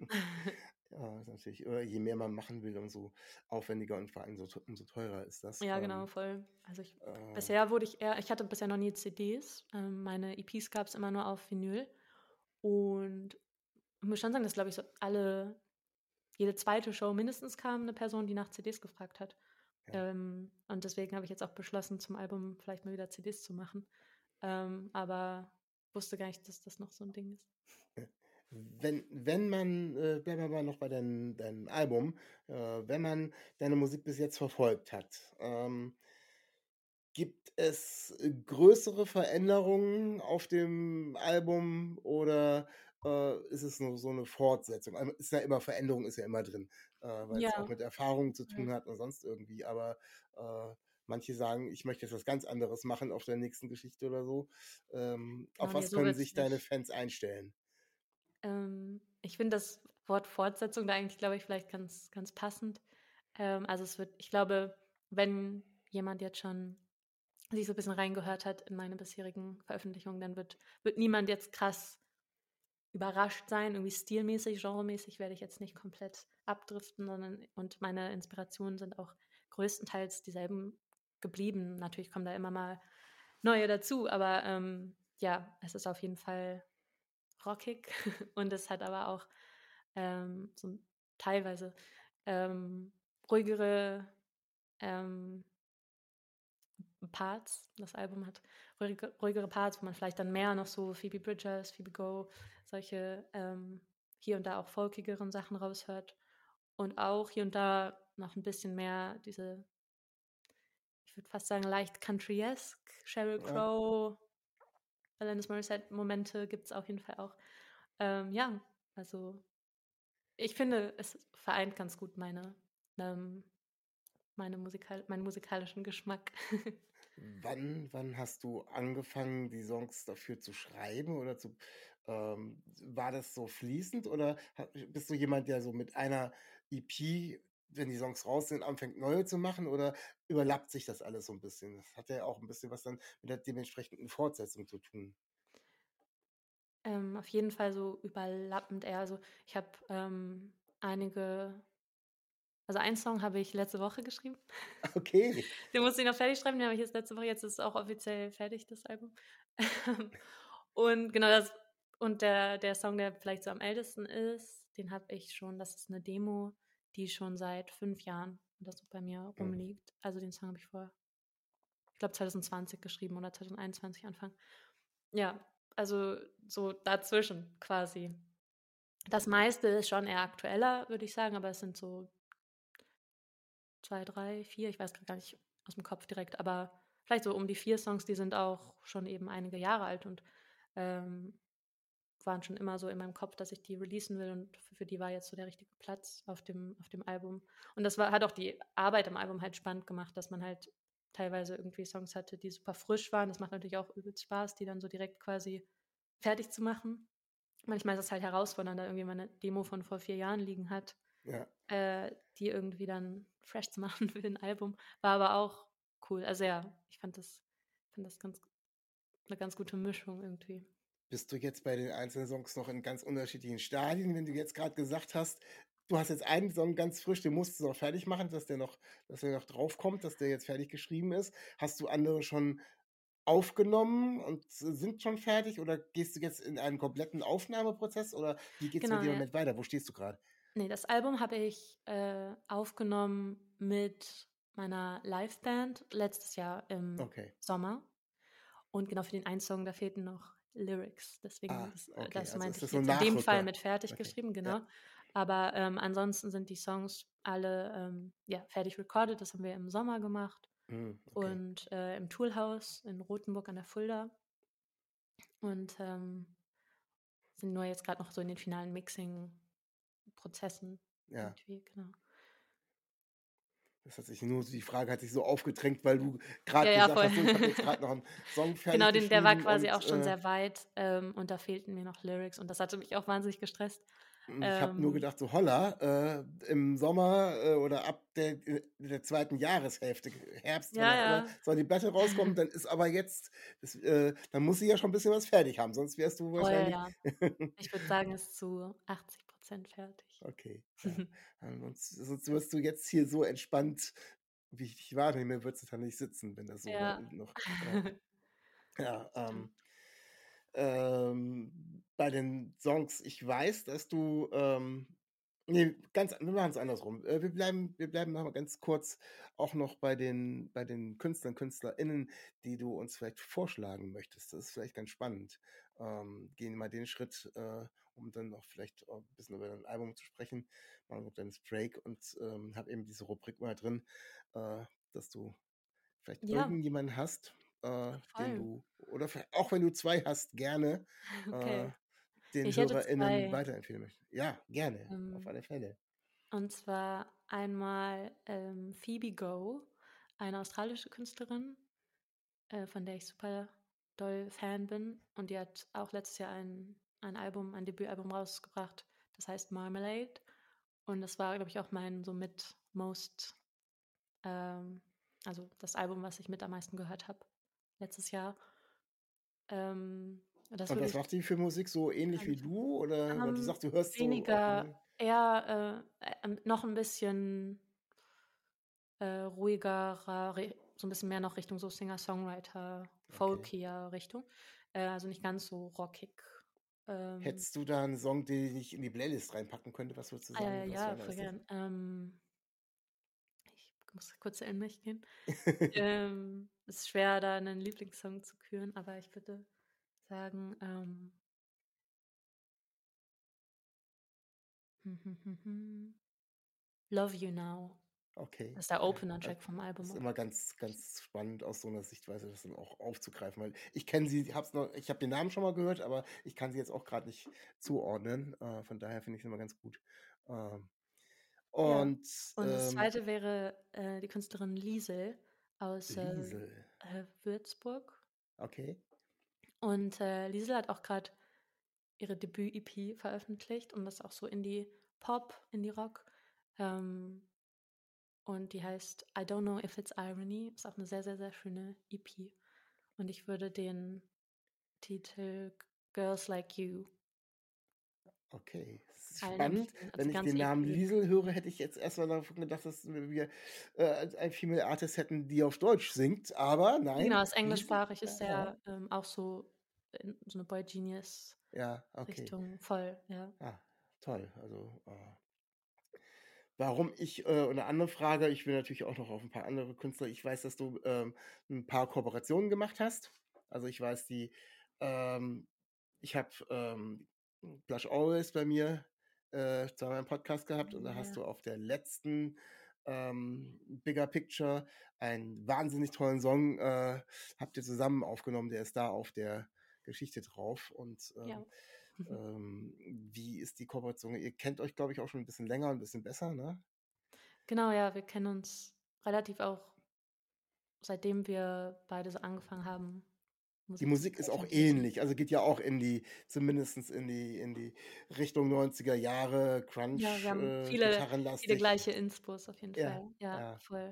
Ja, ist natürlich. Oder je mehr man machen will, umso aufwendiger und vor allem so, te- umso teurer ist das. Ja, genau, Ähm, voll. Also ich, äh, bisher wurde ich eher, ich hatte bisher noch nie C Ds. Ähm, meine E Ps gab es immer nur auf Vinyl. Und ich muss schon sagen, dass, glaube ich, so alle, jede zweite Show mindestens kam eine Person, die nach C Ds gefragt hat. ja. Ähm, und deswegen habe ich jetzt auch beschlossen, zum Album vielleicht mal wieder C Ds zu machen. Ähm, aber wusste gar nicht, dass das noch so ein Ding ist. Wenn, wenn man, äh, bleiben wir mal noch bei deinem, deinem Album, äh, wenn man deine Musik bis jetzt verfolgt hat, ähm, gibt es äh, größere Veränderungen auf dem Album oder äh, ist es nur so eine Fortsetzung? Also, ist ja immer Veränderung, ist ja immer drin, äh, weil es auch Ja, mit Erfahrung zu voll. tun hat und sonst irgendwie. Aber äh, manche sagen, ich möchte jetzt was ganz anderes machen auf der nächsten Geschichte oder so. Ähm, Genau, auf nee, was so können wird's sich deine nicht. Fans einstellen? Ähm, ich finde das Wort Fortsetzung da eigentlich, glaube ich, vielleicht ganz, ganz passend. Ähm, also es wird, ich glaube, wenn jemand jetzt schon sich so ein bisschen reingehört hat in meine bisherigen Veröffentlichungen, dann wird, wird niemand jetzt krass überrascht sein, irgendwie stilmäßig, genremäßig werde ich jetzt nicht komplett abdriften, sondern und meine Inspirationen sind auch größtenteils dieselben geblieben. Natürlich kommen da immer mal neue dazu, aber ähm, ja, es ist auf jeden Fall rockig und es hat aber auch ähm, so teilweise ähm, ruhigere ähm, Parts. Das Album hat ruhige, ruhigere Parts, wo man vielleicht dann mehr noch so Phoebe Bridgers, Phoebe Go, solche ähm, hier und da auch folkigeren Sachen raushört. Und auch hier und da noch ein bisschen mehr diese, ich würde fast sagen, leicht country-esque, Sheryl Ja. Crow, Alanis Morissette-Momente gibt es auf jeden Fall auch. Ähm, ja, also ich finde, es vereint ganz gut meine, ähm, meine Musikal meinen musikalischen Geschmack. Wann, wann hast du angefangen, die Songs dafür zu schreiben oder zu, ähm, war das so fließend oder ha- bist du jemand, der so mit einer E P, wenn die Songs raus sind, anfängt neue zu machen oder überlappt sich das alles so ein bisschen? Das hat ja auch ein bisschen was dann mit der dementsprechenden Fortsetzung zu tun. Ähm, auf jeden Fall so überlappend eher. Also ich habe ähm, einige, also einen Song habe ich letzte Woche geschrieben. Okay. Den musste ich noch fertig schreiben, den habe ich jetzt letzte Woche, jetzt ist es auch offiziell fertig, das Album. Und genau das, und der, der Song, der vielleicht so am ältesten ist, den habe ich schon, das ist eine Demo, die schon seit fünf Jahren oder so bei mir Mhm. rumliegt. Also den Song habe ich vor, ich glaube zwanzig zwanzig geschrieben oder zwanzig einundzwanzig Anfang. Ja, also so dazwischen quasi. Das meiste ist schon eher aktueller, würde ich sagen, aber es sind so zwei, drei, vier, ich weiß gerade gar nicht aus dem Kopf direkt, aber vielleicht so um die vier Songs, die sind auch schon eben einige Jahre alt und ähm, waren schon immer so in meinem Kopf, dass ich die releasen will und für, für die war jetzt so der richtige Platz auf dem, auf dem Album. Und das war, hat auch die Arbeit am Album halt spannend gemacht, dass man halt teilweise irgendwie Songs hatte, die super frisch waren. Das macht natürlich auch übelst Spaß, die dann so direkt quasi fertig zu machen. Manchmal ist es halt herausfordernd, da irgendwie mal eine Demo von vor vier Jahren liegen hat, Ja. äh, die irgendwie dann fresh zu machen für ein Album. War aber auch cool. Also ja, ich fand das, fand das ganz, eine ganz gute Mischung irgendwie. Bist du jetzt bei den einzelnen Songs noch in ganz unterschiedlichen Stadien, wenn du jetzt gerade gesagt hast, du hast jetzt einen Song ganz frisch, den musst du noch fertig machen, dass der noch, dass der noch draufkommt, dass der jetzt fertig geschrieben ist. Hast du andere schon aufgenommen und sind schon fertig oder gehst du jetzt in einen kompletten Aufnahmeprozess oder wie geht es mit Genau, dir im ja. Moment weiter? Wo stehst du gerade? Nee, das Album habe ich äh, aufgenommen mit meiner Liveband letztes Jahr im Okay. Sommer. Und genau für den einen Song, da fehlten noch Lyrics. Ah, Deswegen, das, äh, okay. das Also ist meinte das ich so ein jetzt in dem Fall Nachrücker? mit fertig Okay. geschrieben, Ja. genau. Aber ähm, ansonsten sind die Songs alle ähm, ja, fertig recorded. Das haben wir im Sommer gemacht. Hm, okay. Und äh, im Toolhouse in Rothenburg an der Fulda. Und ähm, sind nur jetzt gerade noch so in den finalen Mixing-Prozessen Ja. irgendwie, genau. Das hat sich nur, die Frage hat sich so aufgedrängt, weil du Ja, gerade ja, gesagt voll. hast, so, ich habe jetzt gerade noch einen Song fertig Genau, den, der war geschrieben quasi und auch schon äh, sehr weit ähm, und da fehlten mir noch Lyrics und das hatte mich auch wahnsinnig gestresst. ich habe nur Ähm, gedacht, so holla, äh, im Sommer äh, oder ab der, der zweiten Jahreshälfte, Herbst, wann ja, auch immer, ja. soll die Platte rauskommen, dann ist aber jetzt, das, äh, dann muss sie ja schon ein bisschen was fertig haben, sonst wärst du Oh ja, wahrscheinlich. ja. Ich würde sagen, ist zu achtzig Prozent fertig. Okay, ja. Sonst, sonst wirst du jetzt hier so entspannt, wie ich dich wahrnehme, würdest du da nicht sitzen, wenn das so Ja. noch. Ja, ja ähm, ähm, bei den Songs, ich weiß, dass du, ähm, nee, ganz, wir machen es andersrum. Äh, wir bleiben, wir bleiben noch mal ganz kurz auch noch bei den, bei den Künstlern, KünstlerInnen, die du uns vielleicht vorschlagen möchtest. Das ist vielleicht ganz spannend. Ähm, gehen mal den Schritt, äh, um dann auch vielleicht auch ein bisschen über dein Album zu sprechen, machen wir ein kleines Break und ähm, habe eben diese Rubrik mal drin, äh, dass du vielleicht Ja, irgendjemanden hast, äh, den voll. du, oder vielleicht auch wenn du zwei hast, gerne äh, Okay. den Ich hätte HörerInnen zwei. weiterempfehlen möchtest. Ja, gerne, auf Ähm, alle Fälle. und zwar einmal ähm, Phoebe Go, eine australische Künstlerin, äh, von der ich super doll Fan bin. Und die hat auch letztes Jahr ein, ein Album, ein Debütalbum rausgebracht, das heißt Marmalade. Und das war, glaube ich, auch mein so mit most, ähm, also das Album, was ich mit am meisten gehört habe letztes Jahr. Ähm, Das Und würde was ich macht die für Musik? So ähnlich wie anfangen. du? Oder weil du Ähm, sagst, du hörst so auch weniger, Musik. eher äh, äh, noch ein bisschen äh, ruhigerer, Ri- so ein bisschen mehr noch Richtung so Singer-Songwriter, Okay. folkier Richtung. Äh, also nicht ganz so rockig. Ähm, Hättest du da einen Song, den ich in die Playlist reinpacken könnte? Was würdest du sagen? äh, Was für ja, einer voll ist das? gern. Ähm, ich muss kurz in mich gehen. Ähm, es ist schwer, da einen Lieblingssong zu küren, aber ich würde sagen, ähm, Love You Now. Okay, Das ist der ja. Also, Opener-Track vom das Album ist auch. immer ganz, ganz spannend aus so einer Sichtweise, das dann auch aufzugreifen, weil ich kenne sie, hab's noch, ich habe den Namen schon mal gehört, aber ich kann sie jetzt auch gerade nicht zuordnen. Äh, von daher finde ich es immer ganz gut. Ähm, Ja. und Und das ähm, zweite wäre äh, die Künstlerin Liesel aus äh, Liesel, äh, Würzburg. okay. Und äh, Liesel hat auch gerade ihre Debüt-E P veröffentlicht und das ist auch so Indie-Pop, Indie-Rock. Ähm, und die heißt I Don't Know If It's Irony. Ist auch eine sehr, sehr, sehr schöne E P. Und ich würde den Titel Girls Like You Okay, das ist allen spannend. empfehlen. Also Wenn die ich den ganze Namen E P. Liesel höre, hätte ich jetzt erstmal davon gedacht, dass wir äh, ein Female Artist hätten, die auf Deutsch singt. Aber Genau, nein, ist Liesel, englischsprachig, ist ja, sehr ähm, auch so in so eine Boy ja, okay. Genius-Richtung voll, ja. Ah, toll. Also, äh, warum ich, äh, eine andere Frage, ich will natürlich auch noch auf ein paar andere Künstler. Ich weiß, dass du ähm, ein paar Kooperationen gemacht hast. Also ich weiß, die, ähm, ich habe ähm, Blush Always bei mir äh, zweimal im Podcast gehabt und da hast Ja, du auf der letzten ähm, Bigger Picture einen wahnsinnig tollen Song äh, habt ihr zusammen aufgenommen, der ist da auf der Geschichte drauf und ähm, ja. ähm, wie ist die Kooperation? Ihr kennt euch, glaube ich, auch schon ein bisschen länger und ein bisschen besser, ne? Genau, ja, wir kennen uns relativ auch, seitdem wir beide so angefangen haben, Die Musik zu Musik ist auch veröffentlichen. ähnlich, also geht ja auch in die, zumindest in die, in die Richtung neunziger Jahre, Crunch, Ja, wir haben äh, viele, viele gitarrenlastig. gleiche Inspos auf jeden Ja, Fall. Ja, ja, voll.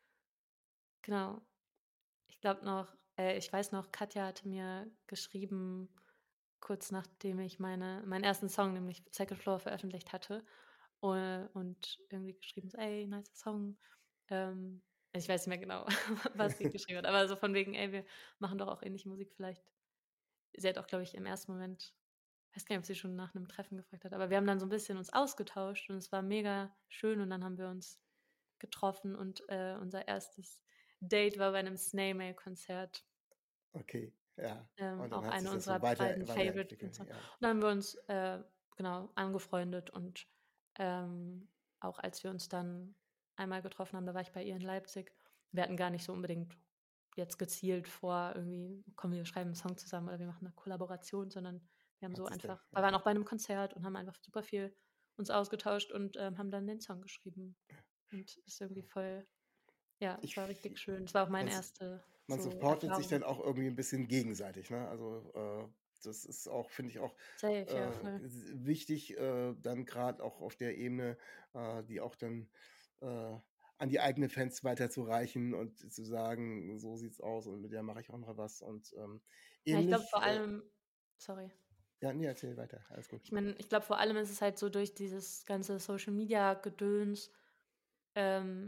Genau. Ich glaube noch, äh, ich weiß noch, Katja hatte mir geschrieben, kurz nachdem ich meine, meinen ersten Song, nämlich Second Floor, veröffentlicht hatte. äh, Und irgendwie geschrieben, so, ey, nicer Song. Ähm, ich weiß nicht mehr genau, was sie geschrieben hat, aber so von wegen, ey, wir machen doch auch ähnliche Musik vielleicht. Sie hat auch, glaube ich, im ersten Moment, weiß gar nicht, ob sie schon nach einem Treffen gefragt hat, aber wir haben dann so ein bisschen uns ausgetauscht und es war mega schön und dann haben wir uns getroffen und äh, unser erstes Date war bei einem Snail-Mail-Konzert. okay, ja. Ähm, Und dann auch hat sich eine das so unserer weiter, beiden weiterentwickelt, Favorite-Künstler. ja. Und dann haben wir uns äh, genau angefreundet und ähm, auch als wir uns dann einmal getroffen haben, da war ich bei ihr in Leipzig. Wir hatten gar nicht so unbedingt jetzt gezielt vor, irgendwie, kommen wir schreiben einen Song zusammen oder wir machen eine Kollaboration, sondern wir haben Hat so sich dann, einfach, wir ja. waren auch bei einem Konzert und haben einfach super viel uns ausgetauscht und ähm, haben dann den Song geschrieben. Und ist irgendwie voll, ja, es Ich, war richtig schön. Es war auch man, meine s- erste man so supportet sich Erfahrung. dann auch irgendwie ein bisschen gegenseitig, ne? Also, äh, das ist auch, finde ich auch Safe, ja, äh, voll. s- wichtig, äh, dann gerade auch auf der Ebene, äh, die auch dann äh, an die eigenen Fans weiterzureichen und zu sagen, so sieht's aus und mit der mache ich auch noch was und ähm, Ja, ich glaube ähnlich, vor äh, allem, sorry. ja, nee, erzähl weiter, alles gut. Ich meine, ich glaube vor allem ist es halt so durch dieses ganze Social Media Gedöns, ähm,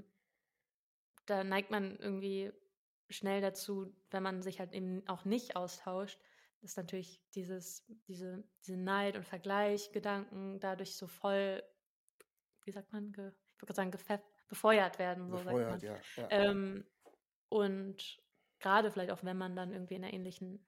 da neigt man irgendwie schnell dazu, wenn man sich halt eben auch nicht austauscht, dass natürlich dieses, diese, diese Neid- und Vergleichgedanken dadurch so voll, wie sagt man, ge, ich würde sagen, gefä- befeuert werden, so sagt Befeuert, man. ja, ja, Ähm, und gerade vielleicht auch, wenn man dann irgendwie in einer ähnlichen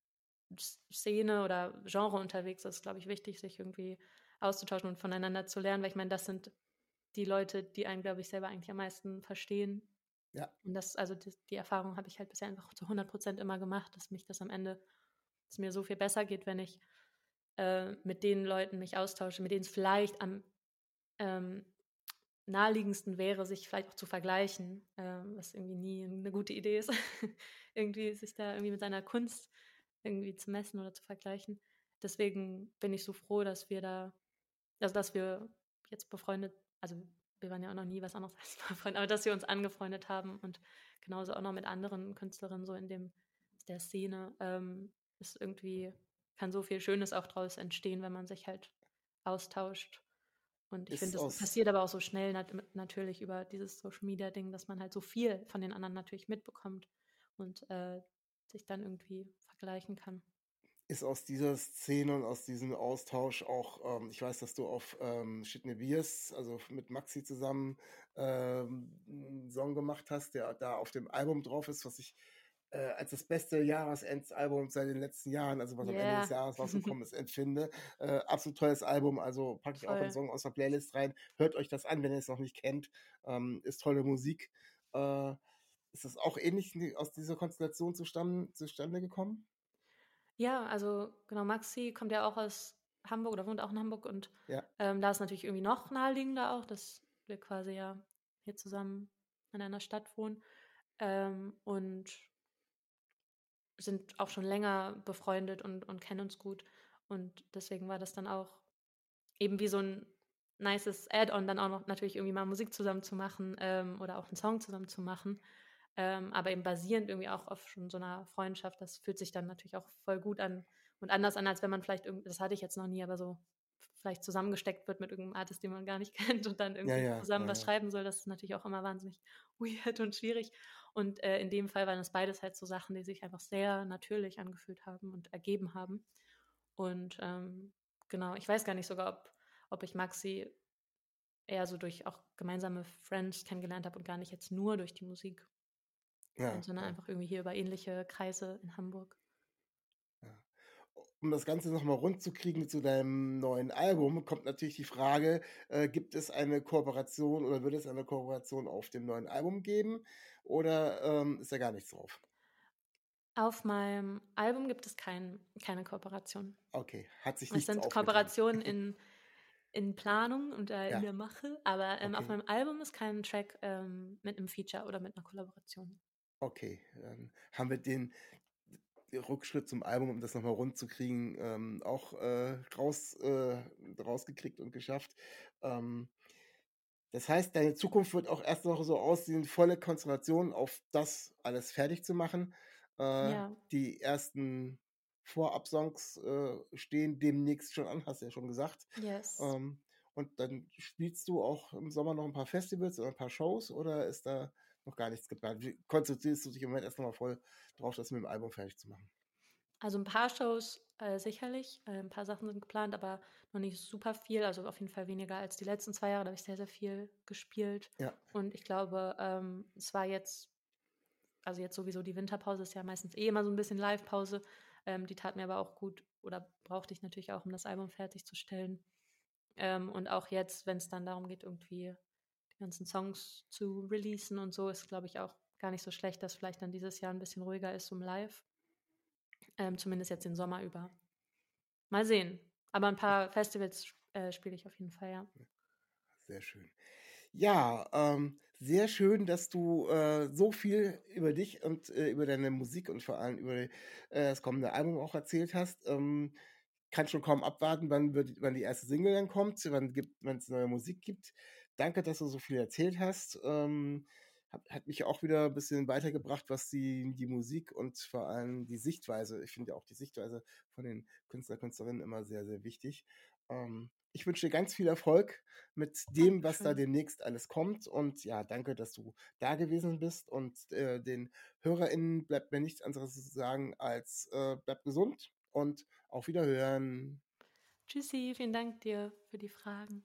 S- Szene oder Genre unterwegs ist, glaube ich, wichtig, sich irgendwie auszutauschen und voneinander zu lernen, weil ich meine, das sind die Leute, die einen, glaube ich, selber eigentlich am meisten verstehen. ja, Und das, also die, die Erfahrung habe ich halt bisher einfach zu hundert Prozent immer gemacht, dass mich das am Ende, dass es mir so viel besser geht, wenn ich äh, mit den Leuten mich austausche, mit denen es vielleicht am ähm, naheliegendsten wäre, sich vielleicht auch zu vergleichen, ähm, was irgendwie nie eine gute Idee ist, irgendwie sich da irgendwie mit seiner Kunst irgendwie zu messen oder zu vergleichen. Deswegen bin ich so froh, dass wir da, also dass wir jetzt befreundet, also wir waren ja auch noch nie was anderes als befreundet, aber dass wir uns angefreundet haben und genauso auch noch mit anderen Künstlerinnen so in dem der Szene ähm, ist irgendwie kann so viel Schönes auch draus entstehen, wenn man sich halt austauscht. Und ich Ist finde, das aus, passiert aber auch so schnell nat natürlich über dieses Social-Media-Ding, dass man halt so viel von den anderen natürlich mitbekommt und äh, sich dann irgendwie vergleichen kann. ist aus dieser Szene und aus diesem Austausch auch, ähm, ich weiß, dass du auf ähm, Shitne Beers, also mit Maxi zusammen ähm, einen Song gemacht hast, der da auf dem Album drauf ist, was ich äh, als das beste Jahresendalbum seit den letzten Jahren, also was am Ende des Ja, Jahres rausgekommen ist, empfinde. Äh, absolut tolles Album, also packe ich auch einen voll. Song aus der Playlist rein. Hört euch das an, wenn ihr es noch nicht kennt. Ähm, ist tolle Musik. Äh, ist das auch ähnlich aus dieser Konstellation zustande, zustande gekommen? Ja, also genau, Maxi kommt ja auch aus Hamburg oder wohnt auch in Hamburg und Ja. ähm, da ist natürlich irgendwie noch naheliegender auch, dass wir quasi ja hier zusammen in einer Stadt wohnen ähm, und sind auch schon länger befreundet und, und kennen uns gut. Und deswegen war das dann auch eben wie so ein nices Add-on, dann auch noch natürlich irgendwie mal Musik zusammen zu machen ähm, oder auch einen Song zusammen zu machen. Ähm, aber eben basierend irgendwie auch auf schon so einer Freundschaft. Das fühlt sich dann natürlich auch voll gut an und anders an, als wenn man vielleicht irgendwie, das hatte ich jetzt noch nie, aber so vielleicht zusammengesteckt wird mit irgendeinem Artist, den man gar nicht kennt und dann Ja, irgendwie ja, zusammen ja, was ja. schreiben soll. Das ist natürlich auch immer wahnsinnig weird und schwierig. Und äh, in dem Fall waren es beides halt so Sachen, die sich einfach sehr natürlich angefühlt haben und ergeben haben. Und ähm, genau, ich weiß gar nicht sogar, ob, ob ich Maxi eher so durch auch gemeinsame Friends kennengelernt habe und gar nicht jetzt nur durch die Musik, Ja, sondern ja, einfach irgendwie hier über ähnliche Kreise in Hamburg. ja. Um das Ganze nochmal rund zu kriegen zu deinem neuen Album, kommt natürlich die Frage, äh, gibt es eine Kooperation oder wird es eine Kooperation auf dem neuen Album geben oder ähm, ist da gar nichts drauf? Auf meinem Album gibt es kein, keine Kooperation. Okay, hat sich Es nichts sind aufgetan. Kooperationen in, in Planung und äh, in Ja, der Mache, aber ähm, auf okay, meinem Album ist kein Track ähm, mit einem Feature oder mit einer Kollaboration. okay. Dann haben wir den Rückschritt zum Album, um das nochmal rund zu kriegen, ähm, auch äh, raus, äh, rausgekriegt und geschafft. Ähm, Das heißt, deine Zukunft wird auch erst noch so aussehen, volle Konzentration auf das alles fertig zu machen. Äh, Ja, die ersten Vorab-Songs äh, stehen demnächst schon an, hast du ja schon gesagt. yes. Ähm, und dann spielst du auch im Sommer noch ein paar Festivals oder ein paar Shows oder ist da noch gar nichts geplant? Wie konzentrierst du dich im Moment erst nochmal voll drauf, das mit dem Album fertig zu machen? Also ein paar Shows äh, sicherlich, äh, ein paar Sachen sind geplant, aber noch nicht super viel. Also auf jeden Fall weniger als die letzten zwei Jahre. Da habe ich sehr, sehr viel gespielt. Ja, Und ich glaube, ähm, es war jetzt, also jetzt sowieso die Winterpause ist ja meistens eh immer so ein bisschen Live-Pause. Ähm, die tat mir aber auch gut oder brauchte ich natürlich auch, um das Album fertigzustellen. Ähm, und auch jetzt, wenn es dann darum geht, irgendwie die ganzen Songs zu releasen und so, ist, glaube ich, auch gar nicht so schlecht, dass vielleicht dann dieses Jahr ein bisschen ruhiger ist um Live. Ähm, zumindest jetzt den Sommer über. Mal sehen. Aber ein paar Festivals äh, spiele ich auf jeden Fall, ja. sehr schön. Ja, ähm, sehr schön, dass du äh, so viel über dich und äh, über deine Musik und vor allem über äh, das kommende Album auch erzählt hast. Ähm, kann schon kaum abwarten, wann, wird, wann die erste Single dann kommt, wann es neue Musik gibt. Danke, dass du so viel erzählt hast. Ähm, hat, hat mich auch wieder ein bisschen weitergebracht, was die, die Musik und vor allem die Sichtweise, ich finde ja auch die Sichtweise von den Künstler, Künstlerinnen immer sehr, sehr wichtig. Ähm, ich wünsche dir ganz viel Erfolg mit dem, was da Dankeschön. demnächst alles kommt. Und ja, danke, dass du da gewesen bist. Und äh, den HörerInnen bleibt mir nichts anderes zu sagen als äh, bleibt gesund und auf Wiederhören. Tschüssi, vielen Dank dir für die Fragen.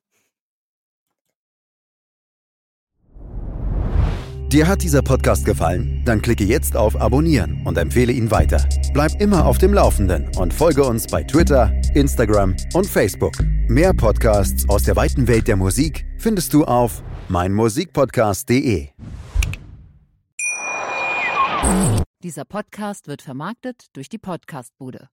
Dir hat dieser Podcast gefallen? Dann klicke jetzt auf Abonnieren und empfehle ihn weiter. Bleib immer auf dem Laufenden und folge uns bei Twitter, Instagram und Facebook. Mehr Podcasts aus der weiten Welt der Musik findest du auf meinmusikpodcast punkt de. Dieser Podcast wird vermarktet durch die Podcastbude.